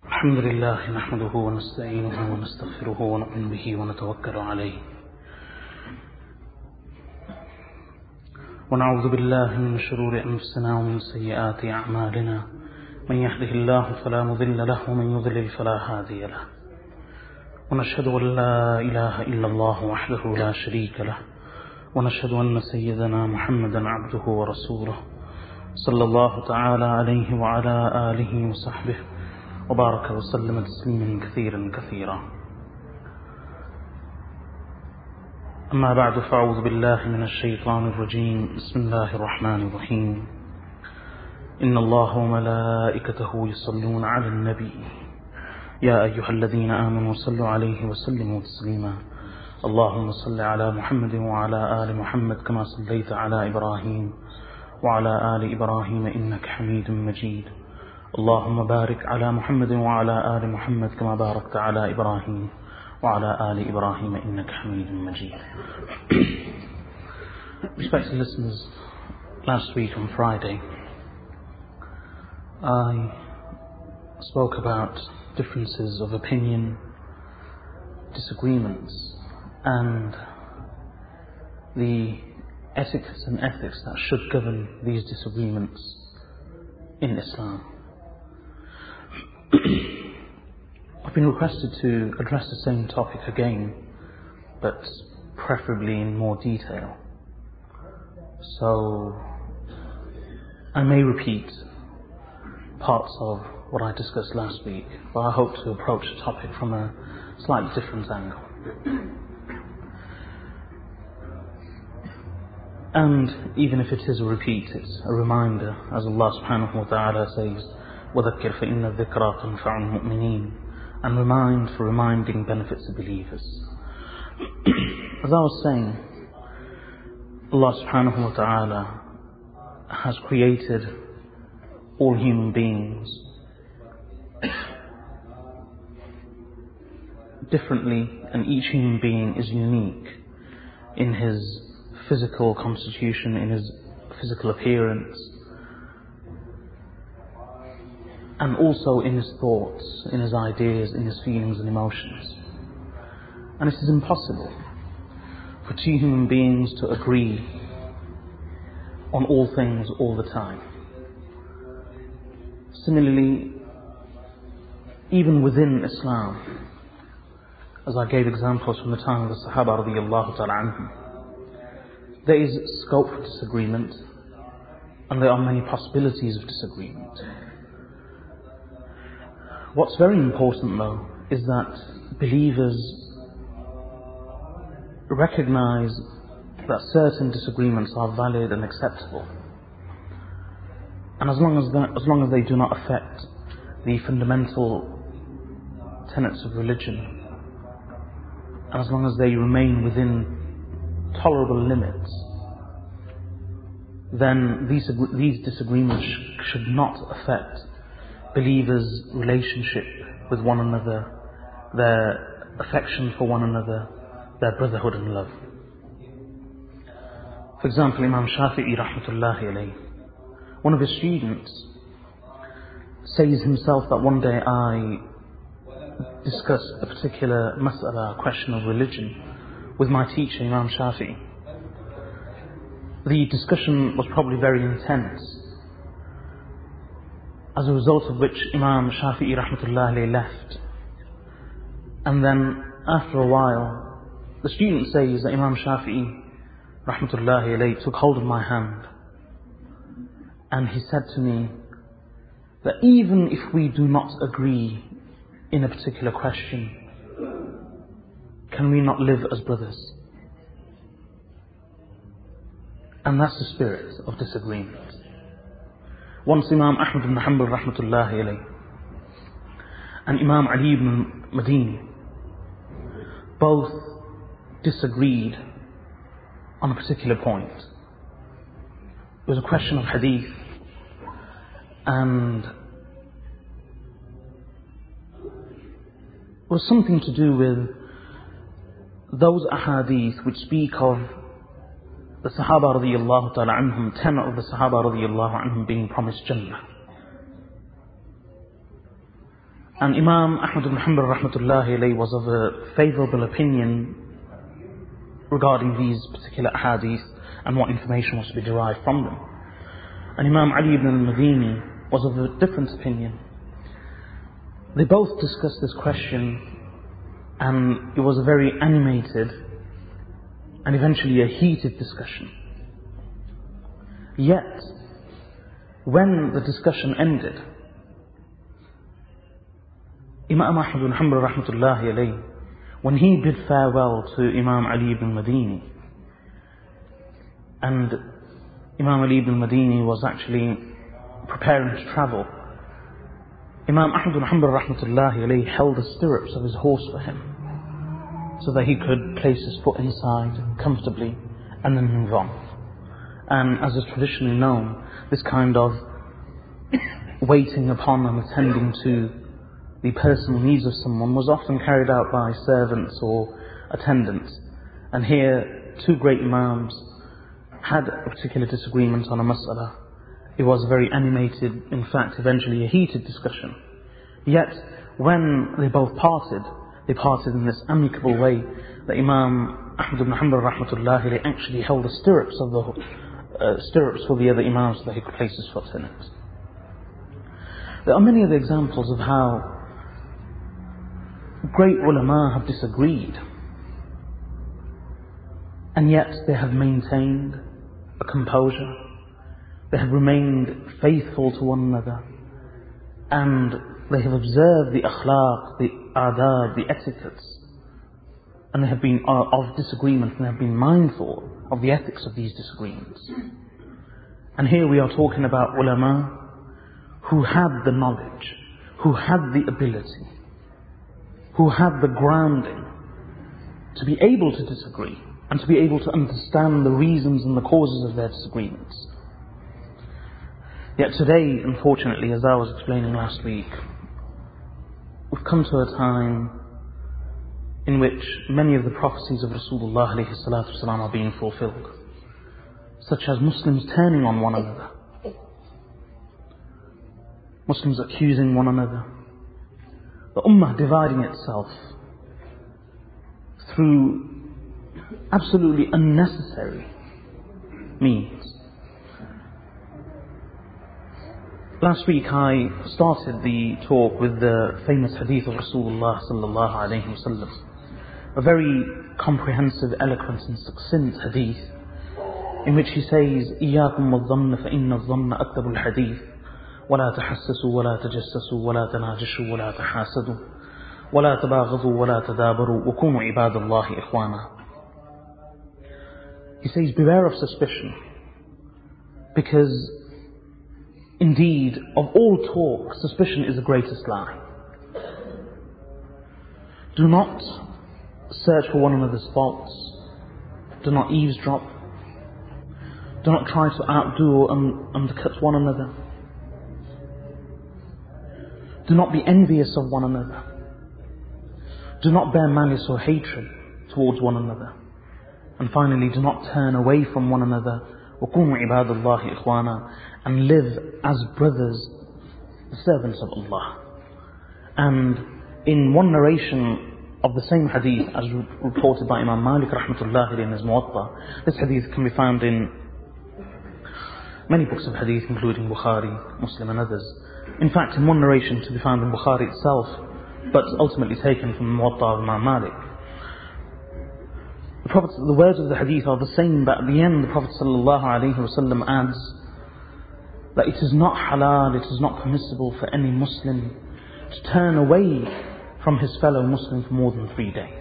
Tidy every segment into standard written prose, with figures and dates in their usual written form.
الحمد لله نحمده ونستعينه ونستغفره ونؤمن به ونتوكل عليه ونعوذ بالله من شرور أنفسنا ومن سيئات أعمالنا من يهده الله فلا مضل له ومن يضلل فلا هادي له ونشهد أن لا إله إلا الله وحده لا شريك له ونشهد أن سيدنا محمدا عبده ورسوله صلى الله تعالى عليه وعلى آله وصحبه وبارك وسلم تسليما كثيرا كثيرا. أما بعد، فأعوذ بالله من الشيطان الرجيم. بسم الله الرحمن الرحيم. إن الله وملائكته يصلون على النبي يا أيها الذين آمنوا صلوا عليه وسلموا تسليما. اللهم صل على محمد وعلى آل محمد كما صليت على إبراهيم وعلى آل إبراهيم إنك حميد مجيد. اللهم بارك على محمد وعلى آل محمد كما باركت على إبراهيم وعلى آل إبراهيم إنك حميد مجيد. Respected listeners, last week on Friday I spoke about differences of opinion, disagreements, and the etiquette and ethics that should govern these disagreements in Islam. I've been requested to address the same topic again, but preferably in more detail. So I may repeat parts of what I discussed last week, but I hope to approach the topic from a slightly different angle. And even if it is a repeat, it's a reminder, as Allah subhanahu wa ta'ala says, وَذَكِّرْ فَإِنَّ الذِّكْرَى تَنْفَعُ الْمُؤْمِنِينَ, and remind, for reminding benefits the believers. As I was saying, Allah subhanahu wa ta'ala has created all human beings differently, and each human being is unique in his physical constitution, in his physical appearance, and also in his thoughts, in his ideas, in his feelings and emotions. And it is impossible for two human beings to agree on all things all the time. Similarly, even within Islam, as I gave examples from the time of the Sahaba radiyallahu ta'ala anhum, there is scope for disagreement, and there are many possibilities of disagreement. What's very important, though, is that believers recognize that certain disagreements are valid and acceptable, and as long as they do not affect the fundamental tenets of religion, and as long as they remain within tolerable limits, then these disagreements should not affect believers' relationship with one another, their affection for one another, their brotherhood and love. For example, Imam Shafi'i rahmatullahi alayhi, one of his students, says himself that one day I discussed a particular mas'ala, question of religion, with my teacher, Imam Shafi'i. The discussion was probably very intense, as a result of which Imam Shafi'i rahmatullahi alayhi left. And then after a while, the student says that Imam Shafi'i rahmatullahi alayhi took hold of my hand and he said to me that even if we do not agree in a particular question, can we not live as brothers? And that's the spirit of disagreement. Once Imam Ahmad ibn Hanbal rahmatullahi alayhi and Imam Ali ibn Madini both disagreed on a particular point. It was a question of hadith, and it was something to do with those ahadith which speak of the Sahaba radiyallahu ta'ala anhum, 10 of the Sahaba radiyallahu anhum being promised Jannah. And Imam Ahmad ibn Hanbal rahmatullahi alayhi was of a favourable opinion regarding these particular hadith and what information was to be derived from them. And Imam Ali ibn al-Madini was of a different opinion. They both discussed this question, and it was a very animated and eventually a heated discussion. Yet, when the discussion ended, Imam Ahmad ibn Hanbal rahmatullahi alayhi, when he bid farewell to Imam Ali ibn Madini, and Imam Ali ibn Madini was actually preparing to travel, Imam Ahmad ibn Hanbal rahmatullahi alayhi held the stirrups of his horse for him, so that he could place his foot inside comfortably and then move on. And as is traditionally known, this kind of waiting upon and attending to the personal needs of someone was often carried out by servants or attendants. And here, two great Imams had a particular disagreement on a mas'ala. It was a very animated, in fact eventually a heated discussion. Yet, when they both parted, they parted in this amicable way that Imam Ahmad ibn Hanbal rahmatullahi alayhi actually held the stirrups of the stirrups for the other Imams so that he could place his foot in it. There are many other examples of how great ulama have disagreed, and yet they have maintained a composure. They have remained faithful to one another, and they have observed the akhlaq, the adab, the etiquettes, and they have been of disagreement, and they have been mindful of the ethics of these disagreements. And here we are talking about ulama who had the knowledge, who had the ability, who had the grounding to be able to disagree and to be able to understand the reasons and the causes of their disagreements. Yet today, unfortunately, as I was explaining last week, we've come to a time in which many of the prophecies of Rasulullah alayhi salatu wasalam are being fulfilled, such as Muslims turning on one another, Muslims accusing one another, the ummah dividing itself through absolutely unnecessary means. Last week I started the talk with the famous hadith of Rasulullah sallallahu alayhi wa sallam, a very comprehensive, eloquent and succinct hadith in which he says, إِيَّاكُمْ وَالظَّنَّ فَإِنَّ الظَّنَّ أَكْذَبُ الْحَدِيثِ وَلَا تَحَسَّسُوا وَلَا تَجَسَّسُوا وَلَا تَنَاجَشُوا وَلَا تَحَاسَدُوا وَلَا تَبَاغَضُوا وَلَا تَدَابَرُوا وَكُونُوا عِبَادَ اللَّهِ إِخْوَانًا. He says, beware of suspicion, because indeed, of all talk, suspicion is the greatest lie. Do not search for one another's faults. Do not eavesdrop. Do not try to outdo or undercut one another. Do not be envious of one another. Do not bear malice or hatred towards one another. And finally, do not turn away from one another. وَكُونُوا عِبَادَ اللَّهِ إِخْوَانًا, and live as brothers, the servants of Allah. And in one narration of the same hadith as reported by Imam Malik rahmatullahi in his Muwatta, this hadith can be found in many books of hadith, including Bukhari, Muslim and others. In fact, in one narration to be found in Bukhari itself, but ultimately taken from the Muwatta of Imam Malik, the words of the hadith are the same, but at the end the Prophet ﷺ adds that it is not halal, it is not permissible for any Muslim to turn away from his fellow Muslim for more than 3 days.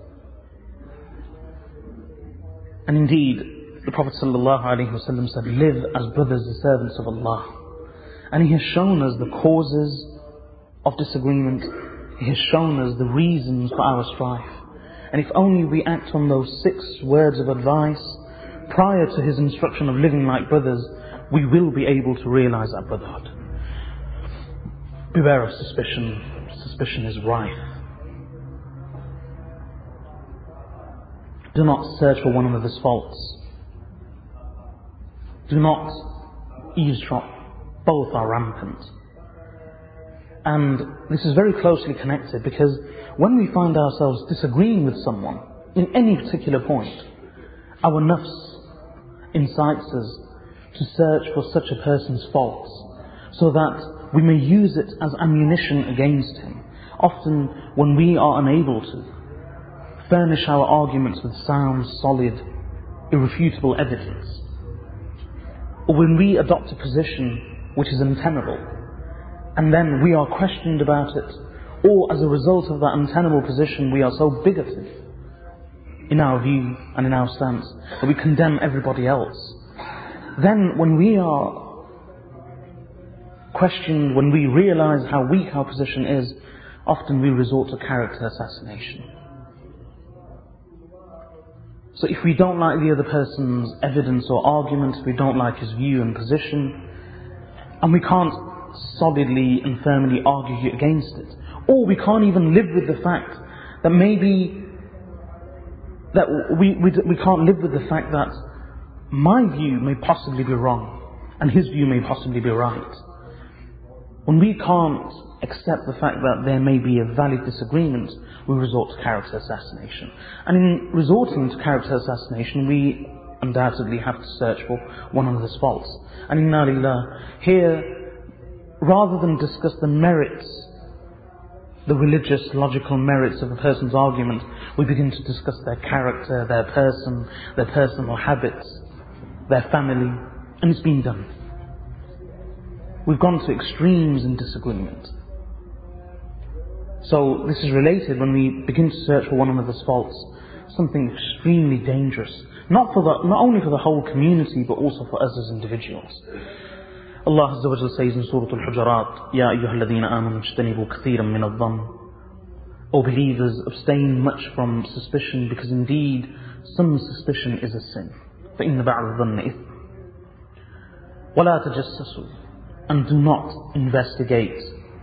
And indeed, the Prophet ﷺ said, live as brothers, the servants of Allah. And he has shown us the causes of disagreement, he has shown us the reasons for our strife. And if only we act on those 6 words of advice prior to his instruction of living like brothers, we will be able to realize that brotherhood. Beware of suspicion. Suspicion is rife. Do not search for one another's faults. Do not eavesdrop. Both are rampant. And this is very closely connected, because when we find ourselves disagreeing with someone in any particular point, our nafs incites us to search for such a person's faults, so that we may use it as ammunition against him. Often when we are unable to furnish our arguments with sound, solid, irrefutable evidence, or when we adopt a position which is untenable, and then we are questioned about it, or as a result of that untenable position we are so bigoted in our view and in our stance that we condemn everybody else, then when we are questioned, when we realize how weak our position is, often we resort to character assassination. So if we don't like the other person's evidence or argument, if we don't like his view and position, and we can't solidly and firmly argue against it, or we can't even live with the fact that maybe that we can't live with the fact that my view may possibly be wrong and his view may possibly be right. When we can't accept the fact that there may be a valid disagreement, we resort to character assassination. And in resorting to character assassination, we undoubtedly have to search for one another's faults. And inna lillah, here, rather than discuss the merits, the religious, logical merits of a person's argument, we begin to discuss their character, their person, their personal habits, their family, and it's been done. We've gone to extremes in disagreement. So this is related when we begin to search for one another's faults, something extremely dangerous, not only for the whole community, but also for us as individuals. Allah Azza wa Jalla says in Surah Al-Hujurat, Ya ayyuha alladhina amanu ijtanibu kathiran min adh-dhann. O believers, abstain much from suspicion, because indeed some suspicion is a sin. فَإِنَّ بَعْضَ الظَّنِّ إِثْمٌ. وَلَا تَجَسَّسُوا. And do not investigate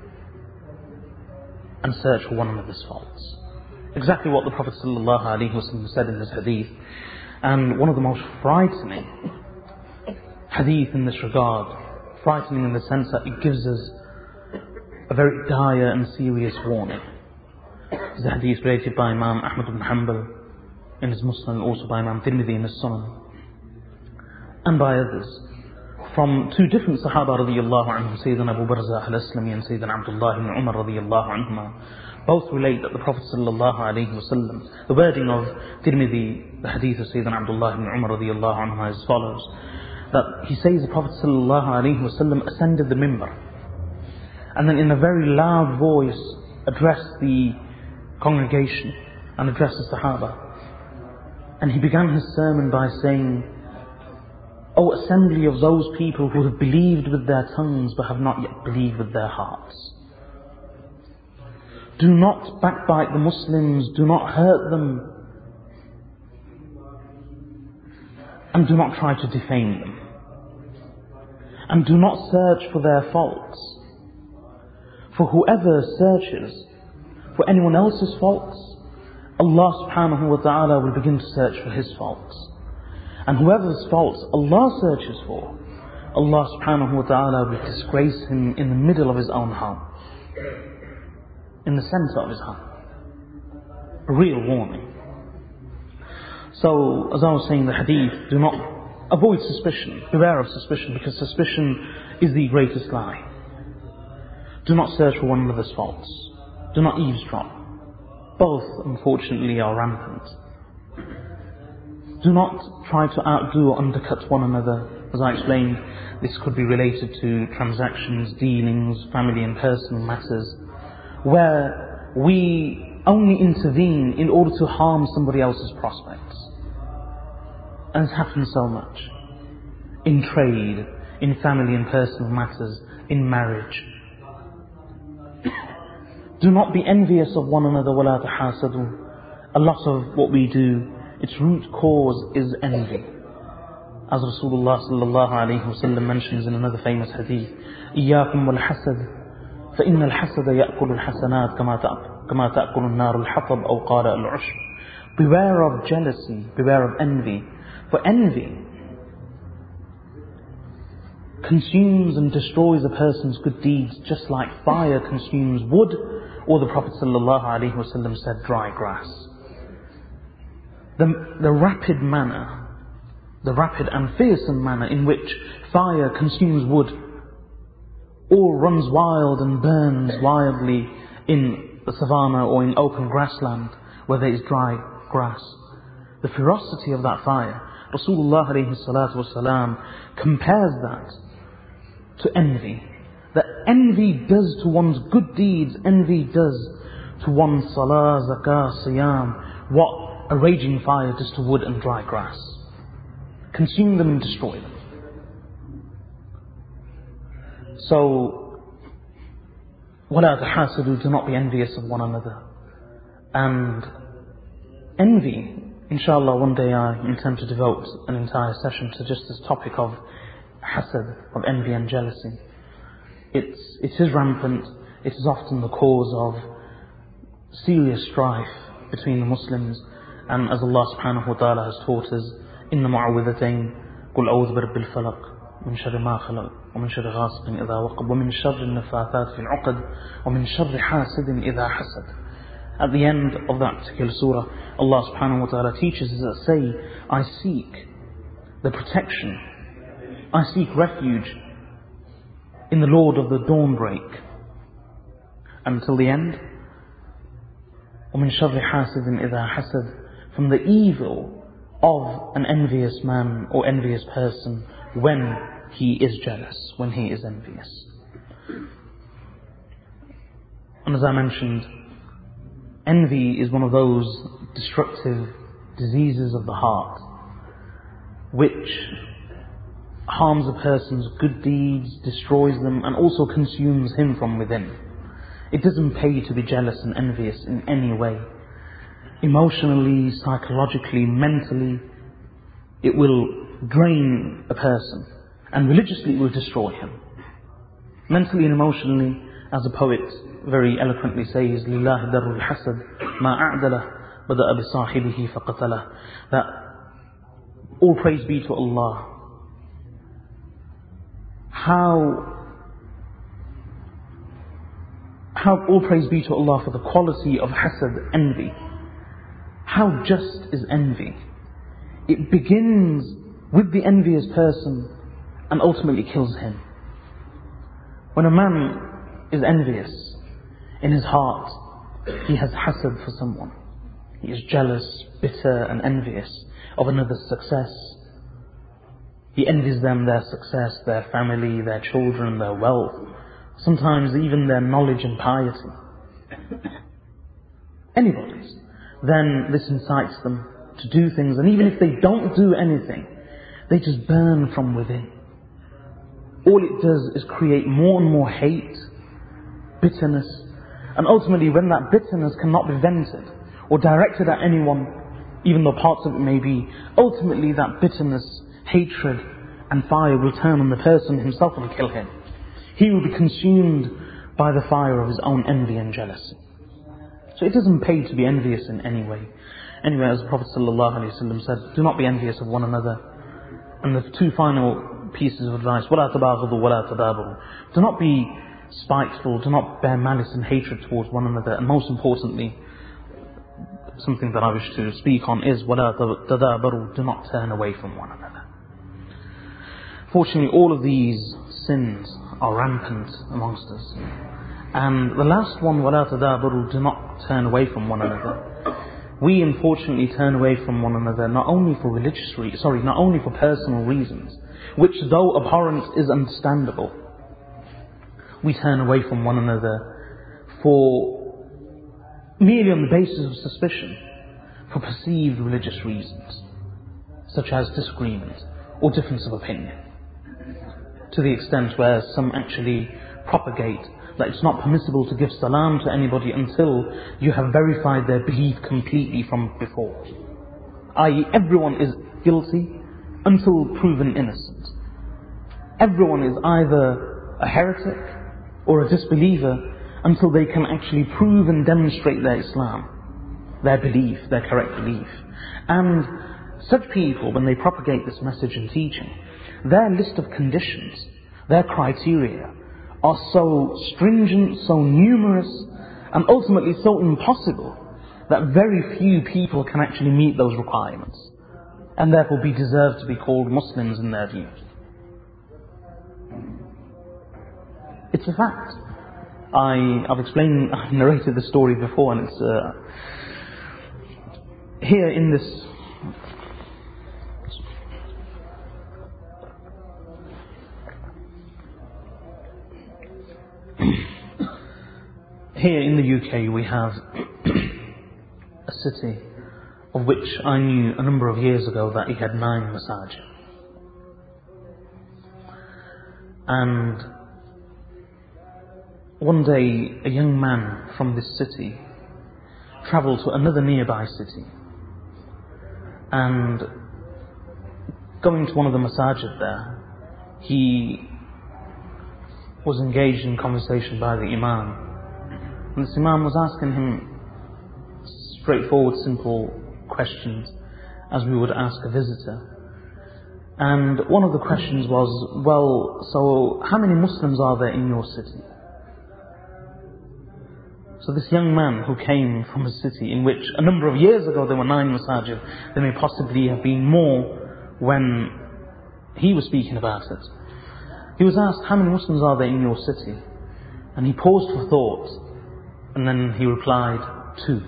and search for one another's faults. Exactly what the Prophet ﷺ said in this hadith. And one of the most frightening hadith in this regard, frightening in the sense that it gives us a very dire and serious warning. This is a hadith related by Imam Ahmad ibn Hanbal in his Muslim, also by Imam Tirmidhi in his Sunan, and by others, from two different Sahaba radiyallahu anhum, Sayyidina Abu Barzah al-Aslami and Sayyidina Abdullah ibn Umar radiyallahu anhuma. Both relate that the Prophet sallallahu alayhi wa sallam, the wording of Tirmidhi, the hadith of Sayyidina Abdullah ibn Umar radiyallahu anhuma is as follows, that he says the Prophet sallallahu alayhi wa sallam ascended the mimbar, and then in a very loud voice addressed the congregation and addressed the Sahaba. And he began his sermon by saying, O assembly of those people who have believed with their tongues but have not yet believed with their hearts. Do not backbite the Muslims, do not hurt them, and do not try to defame them. And do not search for their faults. For whoever searches for anyone else's faults, Allah subhanahu wa ta'ala will begin to search for his faults. And whoever's faults Allah searches for, Allah subhanahu wa ta'ala will disgrace him in the middle of his own home, in the center of his home. A real warning. So, as I was saying in the hadith, do not avoid suspicion, beware of suspicion, because suspicion is the greatest lie. Do not search for one another's faults. Do not eavesdrop. Both, unfortunately, are rampant. Do not try to outdo or undercut one another. As I explained, this could be related to transactions, dealings, family and personal matters, where we only intervene in order to harm somebody else's prospects. And it's happened so much. In trade, in family and personal matters, in marriage. Do not be envious of one another, وَلَا تَحَاسَدُوا. A lot of what we do, its root cause is envy. As Rasulullah sallallahu alayhi wa sallam mentions in another famous hadith, إِيَّاكُمْ وَالْحَسَدِ فَإِنَّ الْحَسَدَ يَأْكُلُ الْحَسَنَاتِ كَمَا تَأْكُلُ النَّارُ الْحَطَبَ أَوْ قَالَ الْعُشْبُ. Beware of jealousy, beware of envy. For envy consumes and destroys a person's good deeds just like fire consumes wood, or the Prophet ﷺ said dry grass. The rapid and fearsome manner in which fire consumes wood, or runs wild and burns wildly in the savannah or in open grassland where there is dry grass. The ferocity of that fire, Rasulullah ﷺ compares that to envy. That envy does to one's good deeds, envy does to one's salah, zakah, siyam, what a raging fire does to wood and dry grass. Consume them and destroy them. So, وَلَا تَحَاسَدُوا, do not be envious of one another. And envy, inshallah, one day I intend to devote an entire session to just this topic of hasad, of envy and jealousy. It is rampant. It is often the cause of serious strife between the Muslims. And as Allah subhanahu wa ta'ala has taught us, إِنَّ مُعَوِّذَتَيْنِ قُلْ أَعُوذُ بِرَبِّ الْفَلَقِ ومن شر ما خلق ومن شر غاسق إذا وقب ومن شر النفاثات في العقد ومن شر حاسد إذا حسد. At the end of that particular surah, Allah subhanahu wa ta'ala teaches us that say, I seek the protection, I seek refuge in the Lord of the dawnbreak. Until the end, ومن شر حاسد إذا حسد, from the evil of an envious man or envious person when he is jealous, when he is envious. And as I mentioned, envy is one of those destructive diseases of the heart which harms a person's good deeds, destroys them, and also consumes him from within. It doesn't pay to be jealous and envious in any way. Emotionally, psychologically, mentally, it will drain a person, and religiously it will destroy him. Mentally and emotionally, as a poet very eloquently says, لِلَّهِ دَرُّ الْحَسَدِ مَا أَعْدَلَهُ بَدَأَ بِصَاحِبِهِ فَقَتَلَهُ. That all praise be to Allah. How all praise be to Allah for the quality of hasad, envy. How just is envy? It begins with the envious person and ultimately kills him. When a man is envious in his heart, he has hasad for someone. He is jealous, bitter and envious of another's success. He envies them, their success, their family, their children, their wealth, sometimes even their knowledge and piety. Anybody's. Then this incites them to do things, and even if they don't do anything, they just burn from within. All it does is create more and more hate, bitterness, and ultimately when that bitterness cannot be vented or directed at anyone, even though parts of it may be, ultimately that bitterness, hatred and fire will turn on the person himself and kill him. He will be consumed by the fire of his own envy and jealousy. So it doesn't pay to be envious in any way. Anyway, as the Prophet ﷺ said, do not be envious of one another. And the two final pieces of advice, وَلَا تَبَاغَضُوا وَلَا تَدَابَرُوا. Do not be spiteful, do not bear malice and hatred towards one another. And most importantly, something that I wish to speak on is وَلَا تَدَابَرُوا. Do not turn away from one another. Fortunately, all of these sins are rampant amongst us. And the last one, وَلَا تَدَابَرُوا, do not turn away from one another. We unfortunately turn away from one another not only for not only for personal reasons, which though abhorrent is understandable. We turn away from one another for merely on the basis of suspicion, for perceived religious reasons, such as disagreement or difference of opinion. To the extent where some actually propagate that it's not permissible to give salam to anybody until you have verified their belief completely from before. I.e., everyone is guilty until proven innocent. Everyone is either a heretic or a disbeliever until they can actually prove and demonstrate their Islam, their belief, their correct belief. And such people, when they propagate this message and teaching, their list of conditions their criteria are so stringent, so numerous, and ultimately so impossible that very few people can actually meet those requirements, and therefore deserve to be called Muslims in their view. It's a fact. I've narrated the story before, and it's here in this here in the UK we have a city of which I knew a number of years ago that it had 9 masajid. And one day a young man from this city travelled to another nearby city, and going to one of the masajid there, he was engaged in conversation by the imam, and this imam was asking him straightforward, simple questions as we would ask a visitor. And one of the questions was, well, so how many Muslims are there in your city? So this young man who came from a city in which a number of years ago there were 9 masajid, there may possibly have been more when he was speaking about it. He was asked, how many Muslims are there in your city? And he paused for thought, and then he replied, 2.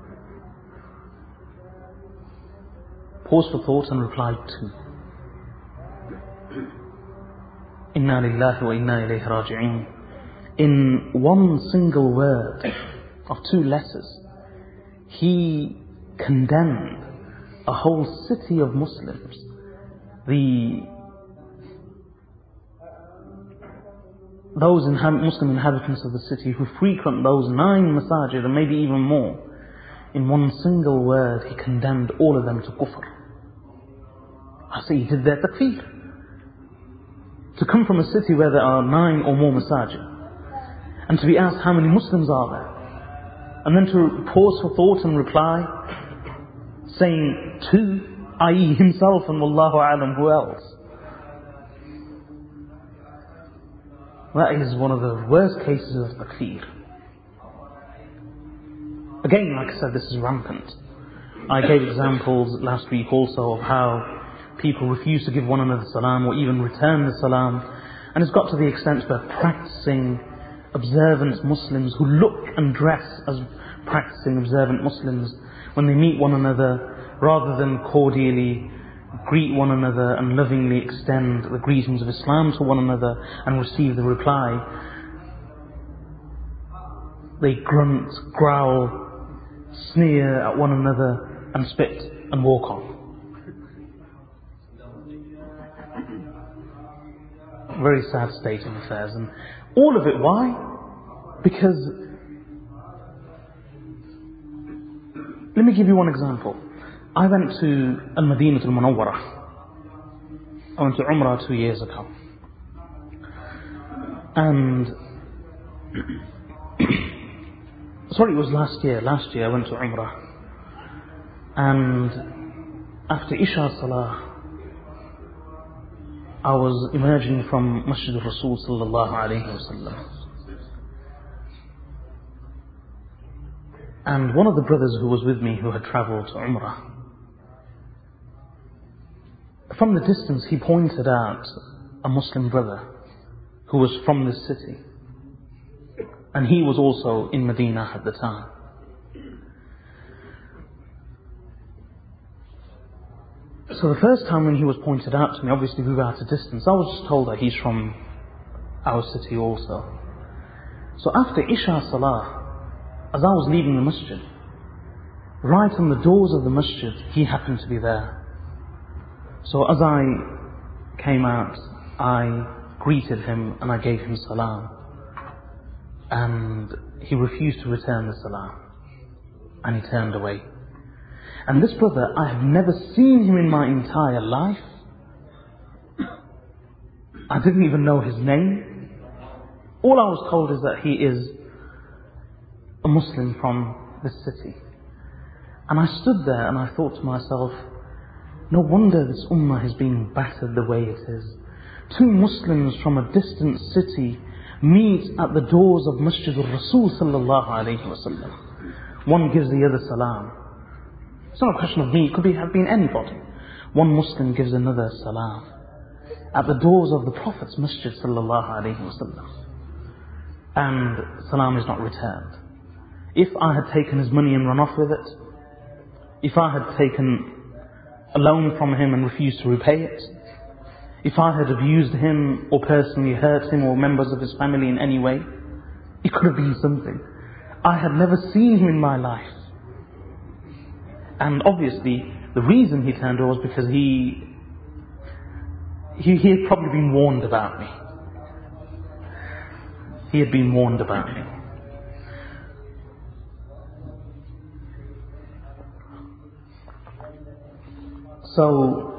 Paused for thought and replied, 2. Inna lillahi wa inna ilayhi raji'un. In one single word of 2 letters, he condemned a whole city of Muslims. Those Muslim inhabitants of the city who frequent those 9 masajid and maybe even more, in one single word he condemned all of them to kufr. I say he did their takfir. To come from a city where there are 9 or more masajid, and to be asked how many Muslims are there, and then to pause for thought and reply, saying 2, i.e. himself and wallahu alam, who else? That is one of the worst cases of takfir. Again, like I said, this is rampant. I gave examples last week also of how people refuse to give one another salam or even return the salam, and it's got to the extent where practicing observant Muslims who look and dress as practicing observant Muslims, when they meet one another, rather than cordially greet one another and lovingly extend the greetings of Islam to one another and receive the reply, they grunt, growl, sneer at one another and spit and walk on. Very sad state of affairs. And all of it, why? Because, let me give you one example. I went to Al-Madinah Al-Munawwarah. I went to Umrah 2 years ago. And, sorry, it was last year. Last year I went to Umrah. And after Isha Salah, I was emerging from Masjid al-Rasul sallallahu alayhi wa sallam. And one of the brothers who was with me, who had travelled to Umrah, from the distance he pointed out a Muslim brother who was from this city. And he was also in Medina at the time. So the first time when he was pointed out to me, obviously we were at a distance, I was just told that he's from our city also. So after Isha Salah, as I was leaving the masjid, right on the doors of the masjid, he happened to be there. So as I came out, I greeted him and I gave him salam. And he refused to return the salam. And he turned away. And this brother, I have never seen him in my entire life. I didn't even know his name. All I was told is that he is a Muslim from this city. And I stood there and I thought to myself, no wonder this ummah is being battered the way it is. two Muslims from a distant city meet at the doors of Masjid al-Rasul sallallahu alayhi wa sallam. One gives the other salam. It's not a question of me, it could have been anybody. One Muslim gives another salam at the doors of the Prophet's Masjid sallallahu alayhi wa sallam. And salam is not returned. If I had taken his money and run off with it, if I had taken a loan from him and refused to repay it, if I had abused him or personally hurt him or members of his family in any way, it could have been something. I had never seen him in my life. And obviously, the reason he turned away was because he had probably been warned about me. He had been warned about me. So,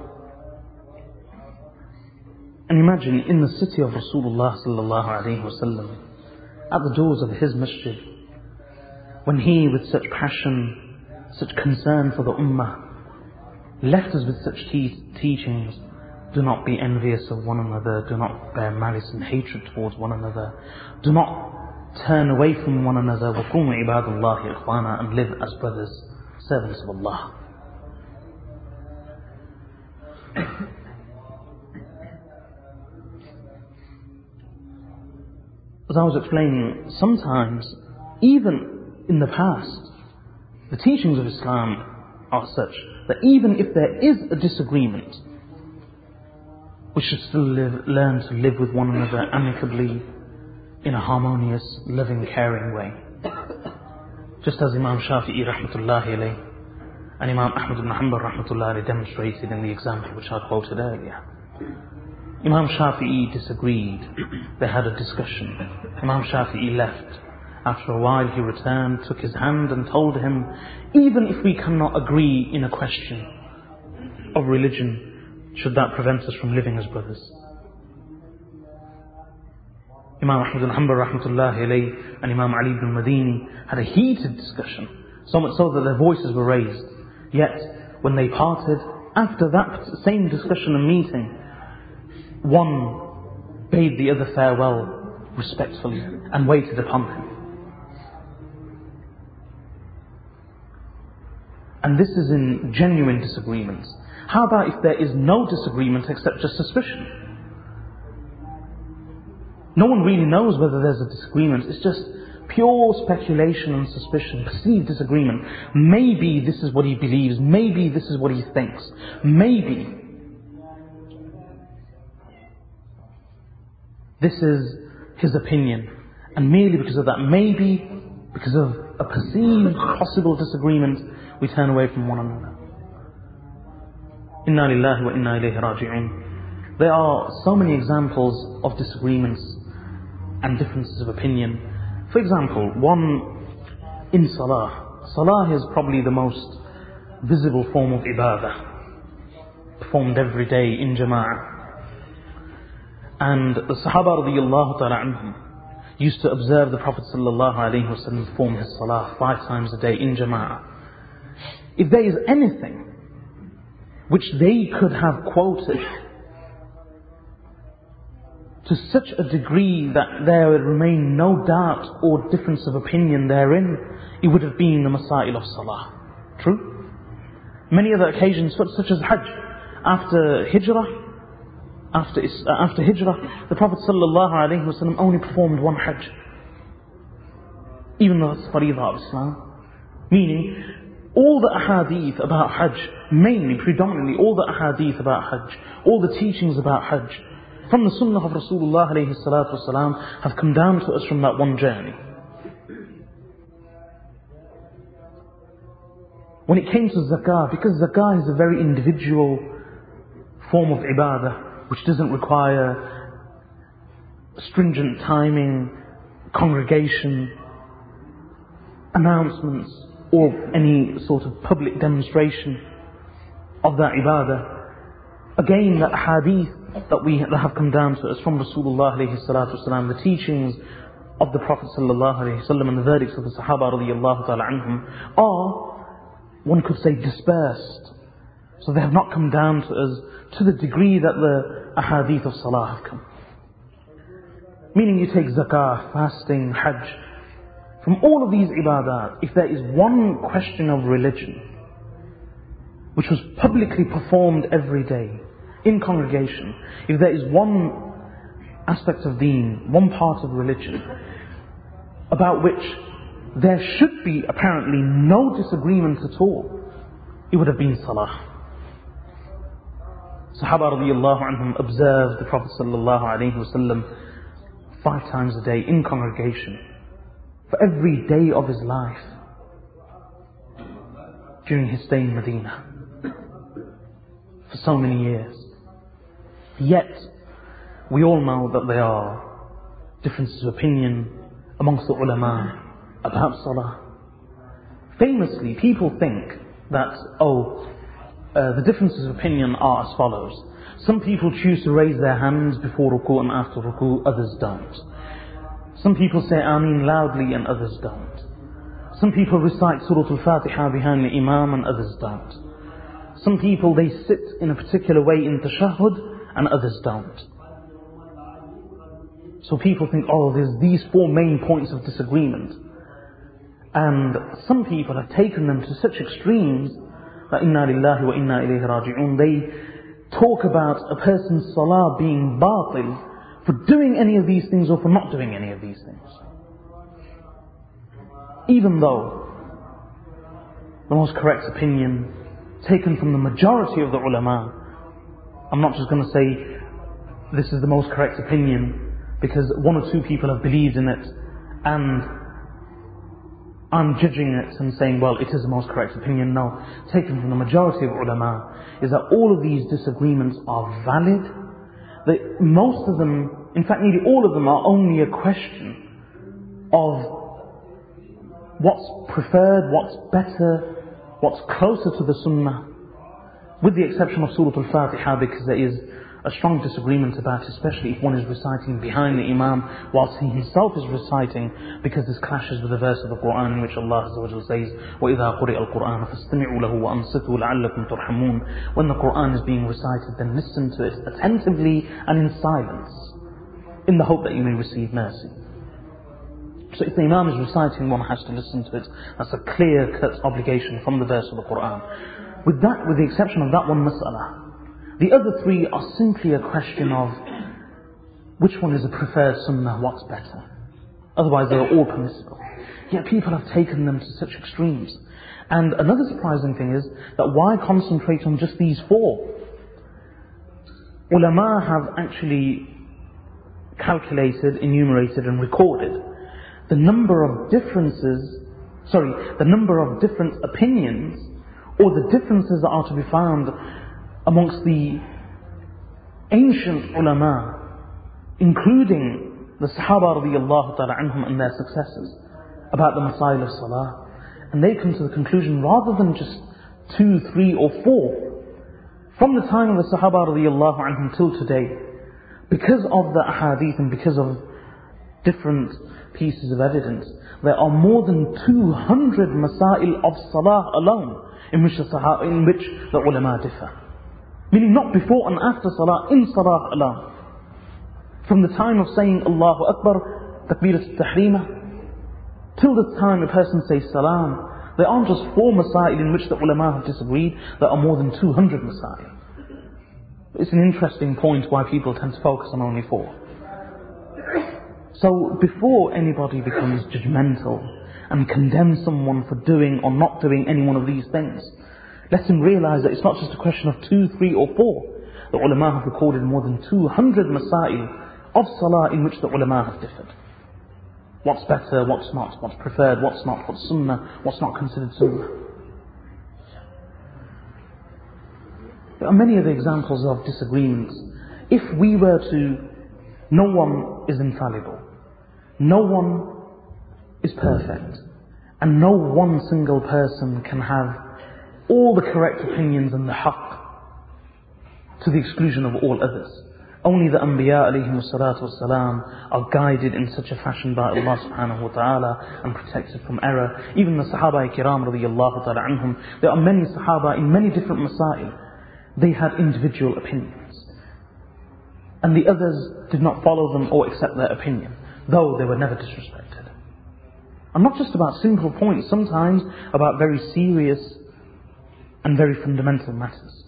and imagine in the city of Rasulullah sallallahu alayhi wa sallam, at the doors of his masjid, when he with such passion, such concern for the ummah, left us with such teachings: do not be envious of one another, do not bear malice and hatred towards one another, do not turn away from one another, وَكُونُوا عِبَادَ اللَّهِ إِخْوَانًا, and live as brothers, servants of Allah. As I was explaining, sometimes, even in the past, the teachings of Islam are such that even if there is a disagreement, we should still learn to live with one another amicably, in a harmonious, loving, caring way. Just as Imam Shafi'i rahmatullahi alayhi and Imam Ahmad ibn Hanbal rahmatullahi alayhi demonstrated in the example which I quoted earlier. Imam Shafi'i disagreed. They had a discussion. Imam Shafi'i left. After a while he returned, took his hand and told him, even if we cannot agree in a question of religion, should that prevent us from living as brothers? Imam Ahmad ibn Hanbal rahmatullahi alayhi and Imam Ali ibn Madini had a heated discussion, so much so that their voices were raised. Yet, when they parted, after that same discussion and meeting, one bade the other farewell respectfully and waited upon him. And this is in genuine disagreements. How about if there is no disagreement except just suspicion? No one really knows whether there's a disagreement. It's just pure speculation and suspicion, perceived disagreement. Maybe this is what he believes. Maybe this is what he thinks. Maybe this is his opinion. And merely because of that, maybe because of a perceived possible disagreement, we turn away from one another. Inna lillahi wa inna ilayhi raji'un. There are so many examples of disagreements and differences of opinion. For example, one in Salah. Salah is probably the most visible form of ibadah, performed every day in Jama'ah. And the Sahaba radiyallahu ta'ala anhum used to observe the Prophet sallallahu alayhi wa sallam perform his Salah 5 times a day in Jama'ah. If there is anything which they could have quoted to such a degree that there would remain no doubt or difference of opinion therein, it would have been the Masail of Salah. True? Many other occasions, such as Hajj. After Hijrah, the Prophet ﷺ only performed one Hajj. Even though it's Faridah of Islam. Meaning, all the ahadith about Hajj, mainly, predominantly, all the ahadith about Hajj, all the teachings about Hajj, from the Sunnah of Rasulullah alayhi salatu wasalam, have come down to us from that one journey. When it came to zakah, because zakah is a very individual form of ibadah, which doesn't require stringent timing, congregation, announcements, or any sort of public demonstration of that ibadah. Again, the hadith that have come down to us from Rasulullah alayhi salatu wasalam, the teachings of the Prophet sallallahu alayhi wasallam and the verdicts of the Sahaba radiyallahu ta'ala anhum are, one could say, dispersed So they have not come down to us to the degree that the ahadith of salah have come. Meaning you take zakah, fasting, hajj. From all of these ibadat, if there is one question of religion which was publicly performed every day in congregation, if there is one aspect of deen, one part of religion about which there should be apparently no disagreement at all, it would have been salah. Sahaba radiyallahu anhum observed the Prophet sallallahu alayhi wasallam 5 times a day in congregation for every day of his life during his stay in Medina for so many years. Yet we all know that there are differences of opinion amongst the ulama about salah. Famously, people think that the differences of opinion are as follows. Some people choose to raise their hands before ruku and after ruku, others don't. Some people say Ameen loudly and others don't. Some people recite Surah Al-Fatiha behind the Imam and others don't. Some people, they sit in a particular way in tashahhud and others don't. So people think, there's these 4 main points of disagreement. And some people have taken them to such extremes that inna lillahi wa inna ilayhi raji'un. They talk about a person's salah being batil for doing any of these things or for not doing any of these things. Even though the most correct opinion taken from the majority of the ulama, I'm not just going to say this is the most correct opinion because 1 or 2 people have believed in it and I'm judging it and saying, well, it is the most correct opinion. No, taken from the majority of ulama is that all of these disagreements are valid. That most of them, in fact nearly all of them, are only a question of what's preferred, what's better, what's closer to the sunnah, with the exception of Surah Al-Fatiha, because there is a strong disagreement about it, especially if one is reciting behind the Imam whilst he himself is reciting, because this clashes with the verse of the Quran in which Allah Azza wa Jalla says, وَإِذَا قُرِئَ الْقُرْآنُ فَاسْتَمِعُوا لَهُ وَأَنصِتُوا لَعَلَّكُمْ تُرْحَمُونَ. When the Quran is being recited, then listen to it attentively and in silence, in the hope that you may receive mercy. So if the Imam is reciting, one has to listen to it. That's a clear-cut obligation from the verse of the Quran. With the exception of that one mas'ala, the other 3 are simply a question of which one is the preferred sunnah, what's better. Otherwise they are all permissible. Yet people have taken them to such extremes. And another surprising thing is that why concentrate on just these 4? Ulama have actually calculated, enumerated and recorded the number of different opinions, or the differences that are to be found amongst the ancient ulama, including the Sahaba radiyallahu ta'ala anhum and their successors, about the masail of salah. And they come to the conclusion, rather than just 2, 3 or 4, from the time of the Sahaba radiyallahu anhum till today, because of the ahadith and because of different pieces of evidence, there are more than 200 masail of salah alone in which the ulama differ. Meaning not before and after salah, in salah alone. From the time of saying Allahu Akbar, Takbirat al-Tahrima, till the time a person says Salam, there aren't just 4 masail in which the ulama have disagreed, there are more than 200 masail. It's an interesting point why people tend to focus on only 4. So before anybody becomes judgmental and condemns someone for doing or not doing any one of these things, let him realize that it's not just a question of 2, 3 or 4. The ulama have recorded more than 200 masail of salah in which the ulama have differed. What's better, what's not, what's preferred, what's not, what's sunnah, what's not considered sunnah. There are many other examples of disagreements. If we were to, no one is infallible, no one is perfect, and no one single person can have all the correct opinions and the haqq to the exclusion of all others. Only the Anbiya alayhimu salatu wassalam are guided in such a fashion by Allah subhanahu wa ta'ala and protected from error. Even the Sahaba kiram radiyallahu ta'ala anhum, there are many Sahaba in many different masail they had individual opinions. And the others did not follow them or accept their opinion, though they were never disrespected. And not just about simple points, sometimes about very serious and very fundamental matters.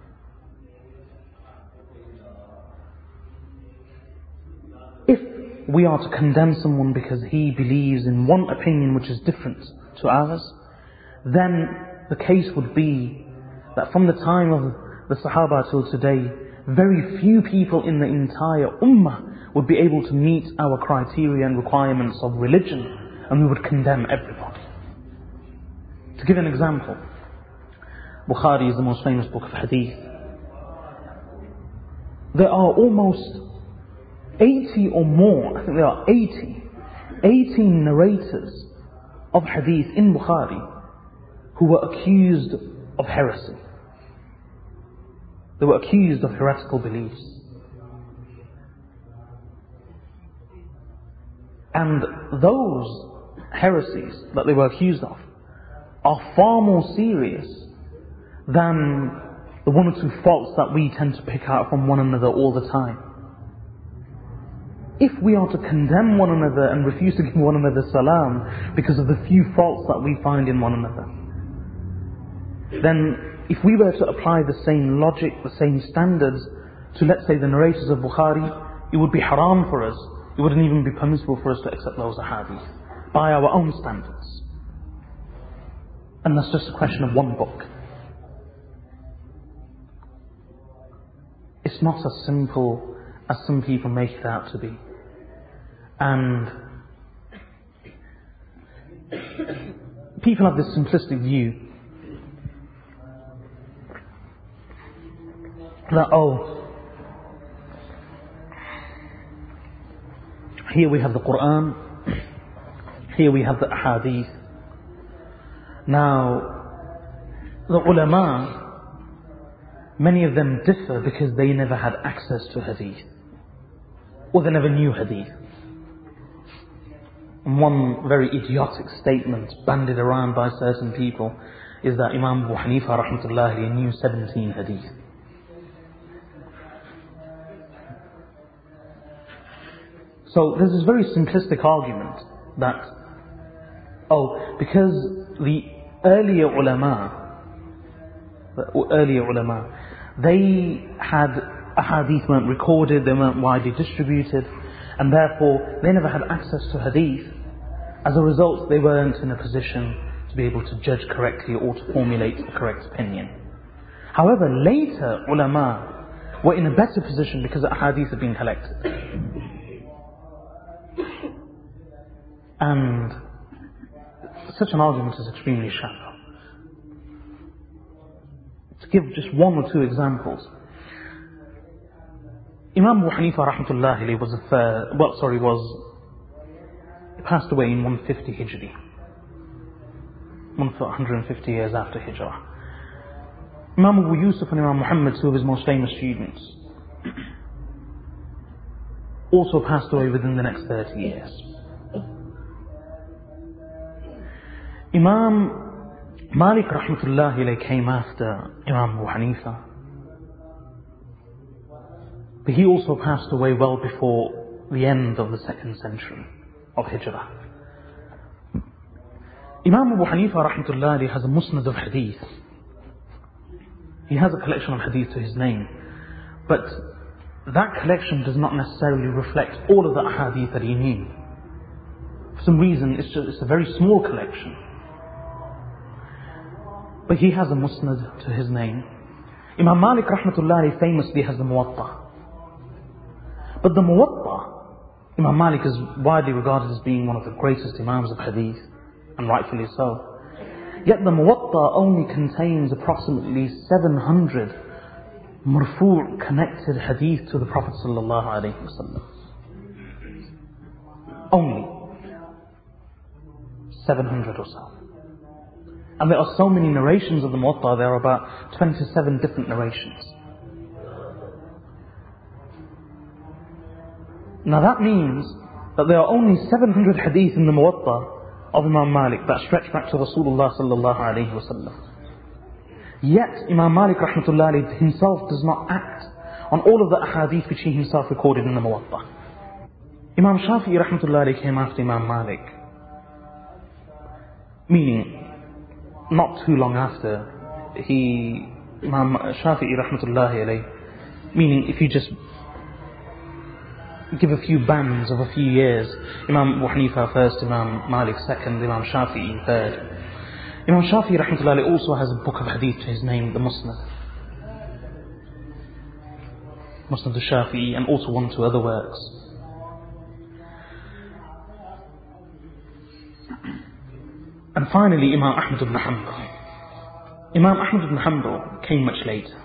If we are to condemn someone because he believes in one opinion which is different to ours, then the case would be that from the time of the Sahaba till today, very few people in the entire Ummah would be able to meet our criteria and requirements of religion, and we would condemn everybody. To give an example, Bukhari is the most famous book of hadith. There are almost 80 or more, I think there are 80 narrators of hadith in Bukhari who were accused of heresy. They were accused of heretical beliefs. And those heresies that they were accused of are far more serious than the one or two faults that we tend to pick out from one another all the time. If we are to condemn one another and refuse to give one another salam because of the few faults that we find in one another, then if we were to apply the same logic, the same standards to, let's say, the narrators of Bukhari, it would be haram for us. It wouldn't even be permissible for us to accept those ahadith by our own standards. And that's just a question of one book. It's not as simple as some people make it out to be. And people have this simplistic view that, here we have the Quran, here we have the ahadith. Now, the ulama, many of them differ because they never had access to hadith, or they never knew hadith. And one very idiotic statement bandied around by certain people is that Imam Abu Hanifa rahmatullahi knew 17 hadith. So there's this very simplistic argument that, because the earlier ulama, they had ahadith weren't recorded, they weren't widely distributed, and therefore they never had access to hadith. As a result, they weren't in a position to be able to judge correctly or to formulate a correct opinion. However, later ulama were in a better position because the ahadith had been collected. And such an argument is extremely shallow. To give just one or two examples, Imam Abu Hanifa rahmatullahi he passed away in 150 Hijri, 150 years after Hijrah. Imam Abu Yusuf and Imam Muhammad, two of his most famous students, also passed away within the next 30 years. Imam Malik rahmatullahi came after Imam Abu Hanifa, but he also passed away well before the end of the 2nd century of Hijrah. Imam Abu Hanifa rahmatullahi has a musnad of hadith. He has a collection of hadith to his name, but that collection does not necessarily reflect all of the ahadith that he knew. For some reason, it's a very small collection. But he has a musnad to his name. Imam Malik rahmatullahi famously has the Muwatta. But the Muwatta, Imam Malik is widely regarded as being one of the greatest Imams of Hadith, and rightfully so. Yet the Muwatta only contains approximately 700 marfu' connected Hadith to the Prophet sallallahu alaihi wasallam. Only 700 or so. And there are so many narrations of the Muwatta, there are about 27 different narrations. Now that means that there are only 700 hadith in the Muwatta of Imam Malik that stretch back to Rasulullah sallallahu alayhi wasallam. Yet Imam Malik rahmatullah alayhi himself does not act on all of the ahadith which he himself recorded in the Muwatta. Imam Shafi'i rahmatullah alayhi came after Imam Malik, meaning not too long after. Imam Shafi'i rahmatullah alayhi, meaning if you just give a few bands of a few years, Imam Abu Hanifa first, Imam Malik second, Imam Shafi'i third. Imam Shafi'i rahmatullah alayhi also has a book of hadith to his name, the Musnad al-Shafi'i, and also 1 or 2 other works. And finally, Imam Ahmad ibn Hanbal. Imam Ahmad ibn Hanbal came much later.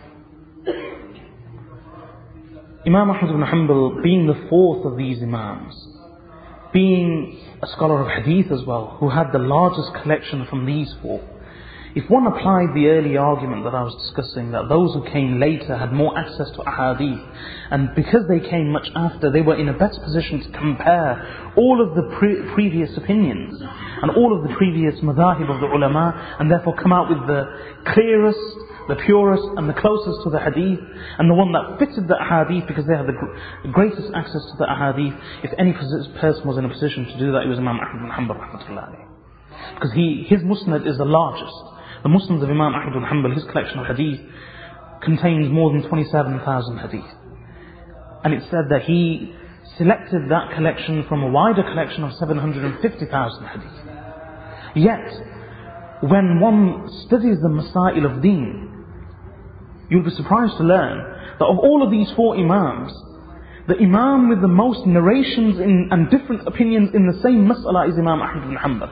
Imam Ahmad ibn Hanbal, being the 4th of these Imams, being a scholar of hadith as well, who had the largest collection from these 4, if one applied the early argument that I was discussing, that those who came later had more access to ahadith, and because they came much after, they were in a better position to compare all of the previous opinions and all of the previous madhahib of the ulama, and therefore come out with the clearest, the purest and the closest to the hadith, and the one that fitted the ahadith because they had the greatest access to the ahadith. If any person was in a position to do that, it was Imam Ahmad ibn Hanbal rahmatullah alayhi. Because his musnad is the largest. The Musnad of Imam Ahmad ibn Hanbal, his collection of hadith, contains more than 27,000 hadith. And it's said that he selected that collection from a wider collection of 750,000 hadith. Yet, when one studies the Masail of Deen, you'll be surprised to learn that of all of these 4 Imams, the Imam with the most narrations and different opinions in the same mas'ala is Imam Ahmad ibn Hanbal.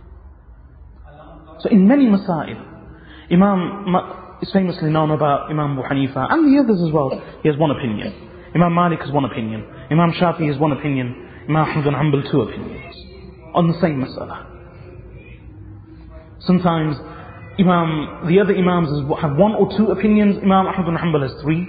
So in many Masail, Imam is famously known about Imam Abu Hanifa and the others as well. He has one opinion. Imam Malik has one opinion. Imam Shafi'i has one opinion. Imam Ahmad ibn Hanbal 2 opinions on the same mas'ala. Sometimes the other Imams have 1 or 2 opinions. Imam Ahmad ibn Hanbal has 3.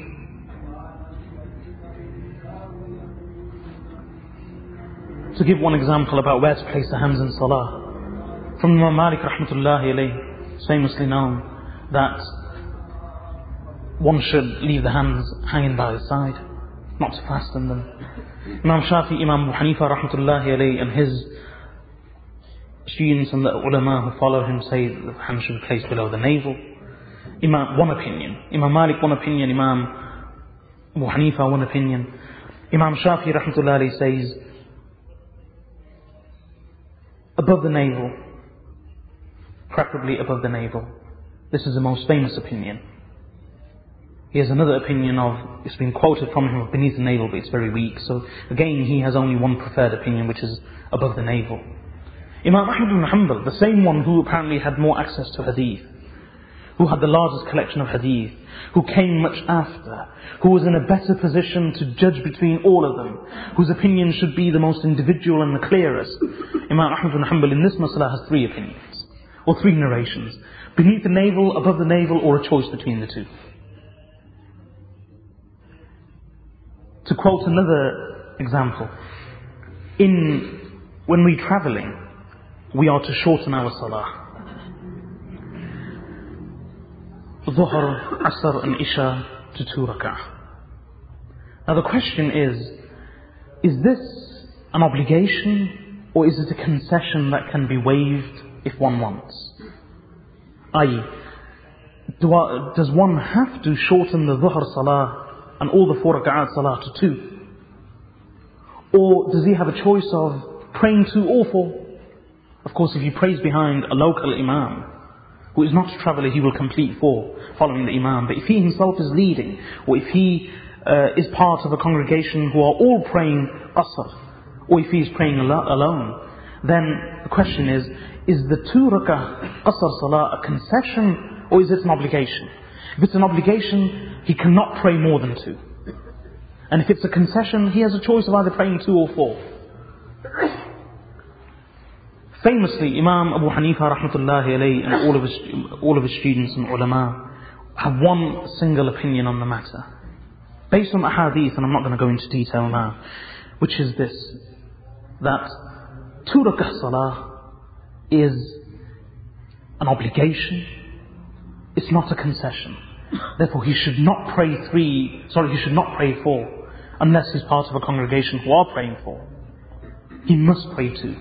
To give one example about where to place the hands in Salah, from Imam Malik rahmatullahi alayhi, it's famously known that one should leave the hands hanging by the side, not to fasten them. Imam Shafi'i, Imam Abu Hanifa rahmatullahi alayhi, and his students and the ulama who follow him say that the hands should be placed below the navel. One opinion. Imam Malik, one opinion. Imam Abu Hanifa, one opinion. Imam Shafi'i rahmatullahi alayhi says above the navel, preferably above the navel. This is the most famous opinion. He has another opinion it's been quoted from him of beneath the navel, but it's very weak. So again, he has only one preferred opinion, which is above the navel. Imam Ahmad ibn Hanbal, the same one who apparently had more access to hadith, who had the largest collection of hadith, who came much after, who was in a better position to judge between all of them, whose opinion should be the most individual and the clearest. Imam Ahmad ibn Hanbal in this mas'ala has 3 opinions, or 3 narrations: beneath the navel, above the navel, or a choice between the 2. To quote another example, when we're travelling, we are to shorten our salah. Dhuhr, Asr and Isha to 2 rak'ah. Now the question is this an obligation, or is it a concession that can be waived if one wants? i.e., does one have to shorten the Dhuhr salah and all the 4 rak'at salah to 2? Or does he have a choice of praying 2 or 4? Of course, if he prays behind a local imam who is not a traveller, he will complete 4 following the imam. But if he himself is leading, or if he is part of a congregation who are all praying Asr, or if he is praying alone, then the question is the 2 rak'ah Asr salah a concession, or is it an obligation? If it's an obligation, he cannot pray more than 2. And if it's a concession, he has a choice of either praying 2 or 4. Famously, Imam Abu Hanifa rahmatullahi alayhi and all of his students and ulama have one single opinion on the matter, based on the hadith, and I'm not going to go into detail now, which is this: that 2 rak'ah salah is an obligation, It's not a concession. Therefore, he should not pray four, unless he's part of a congregation who are praying four. He must pray two.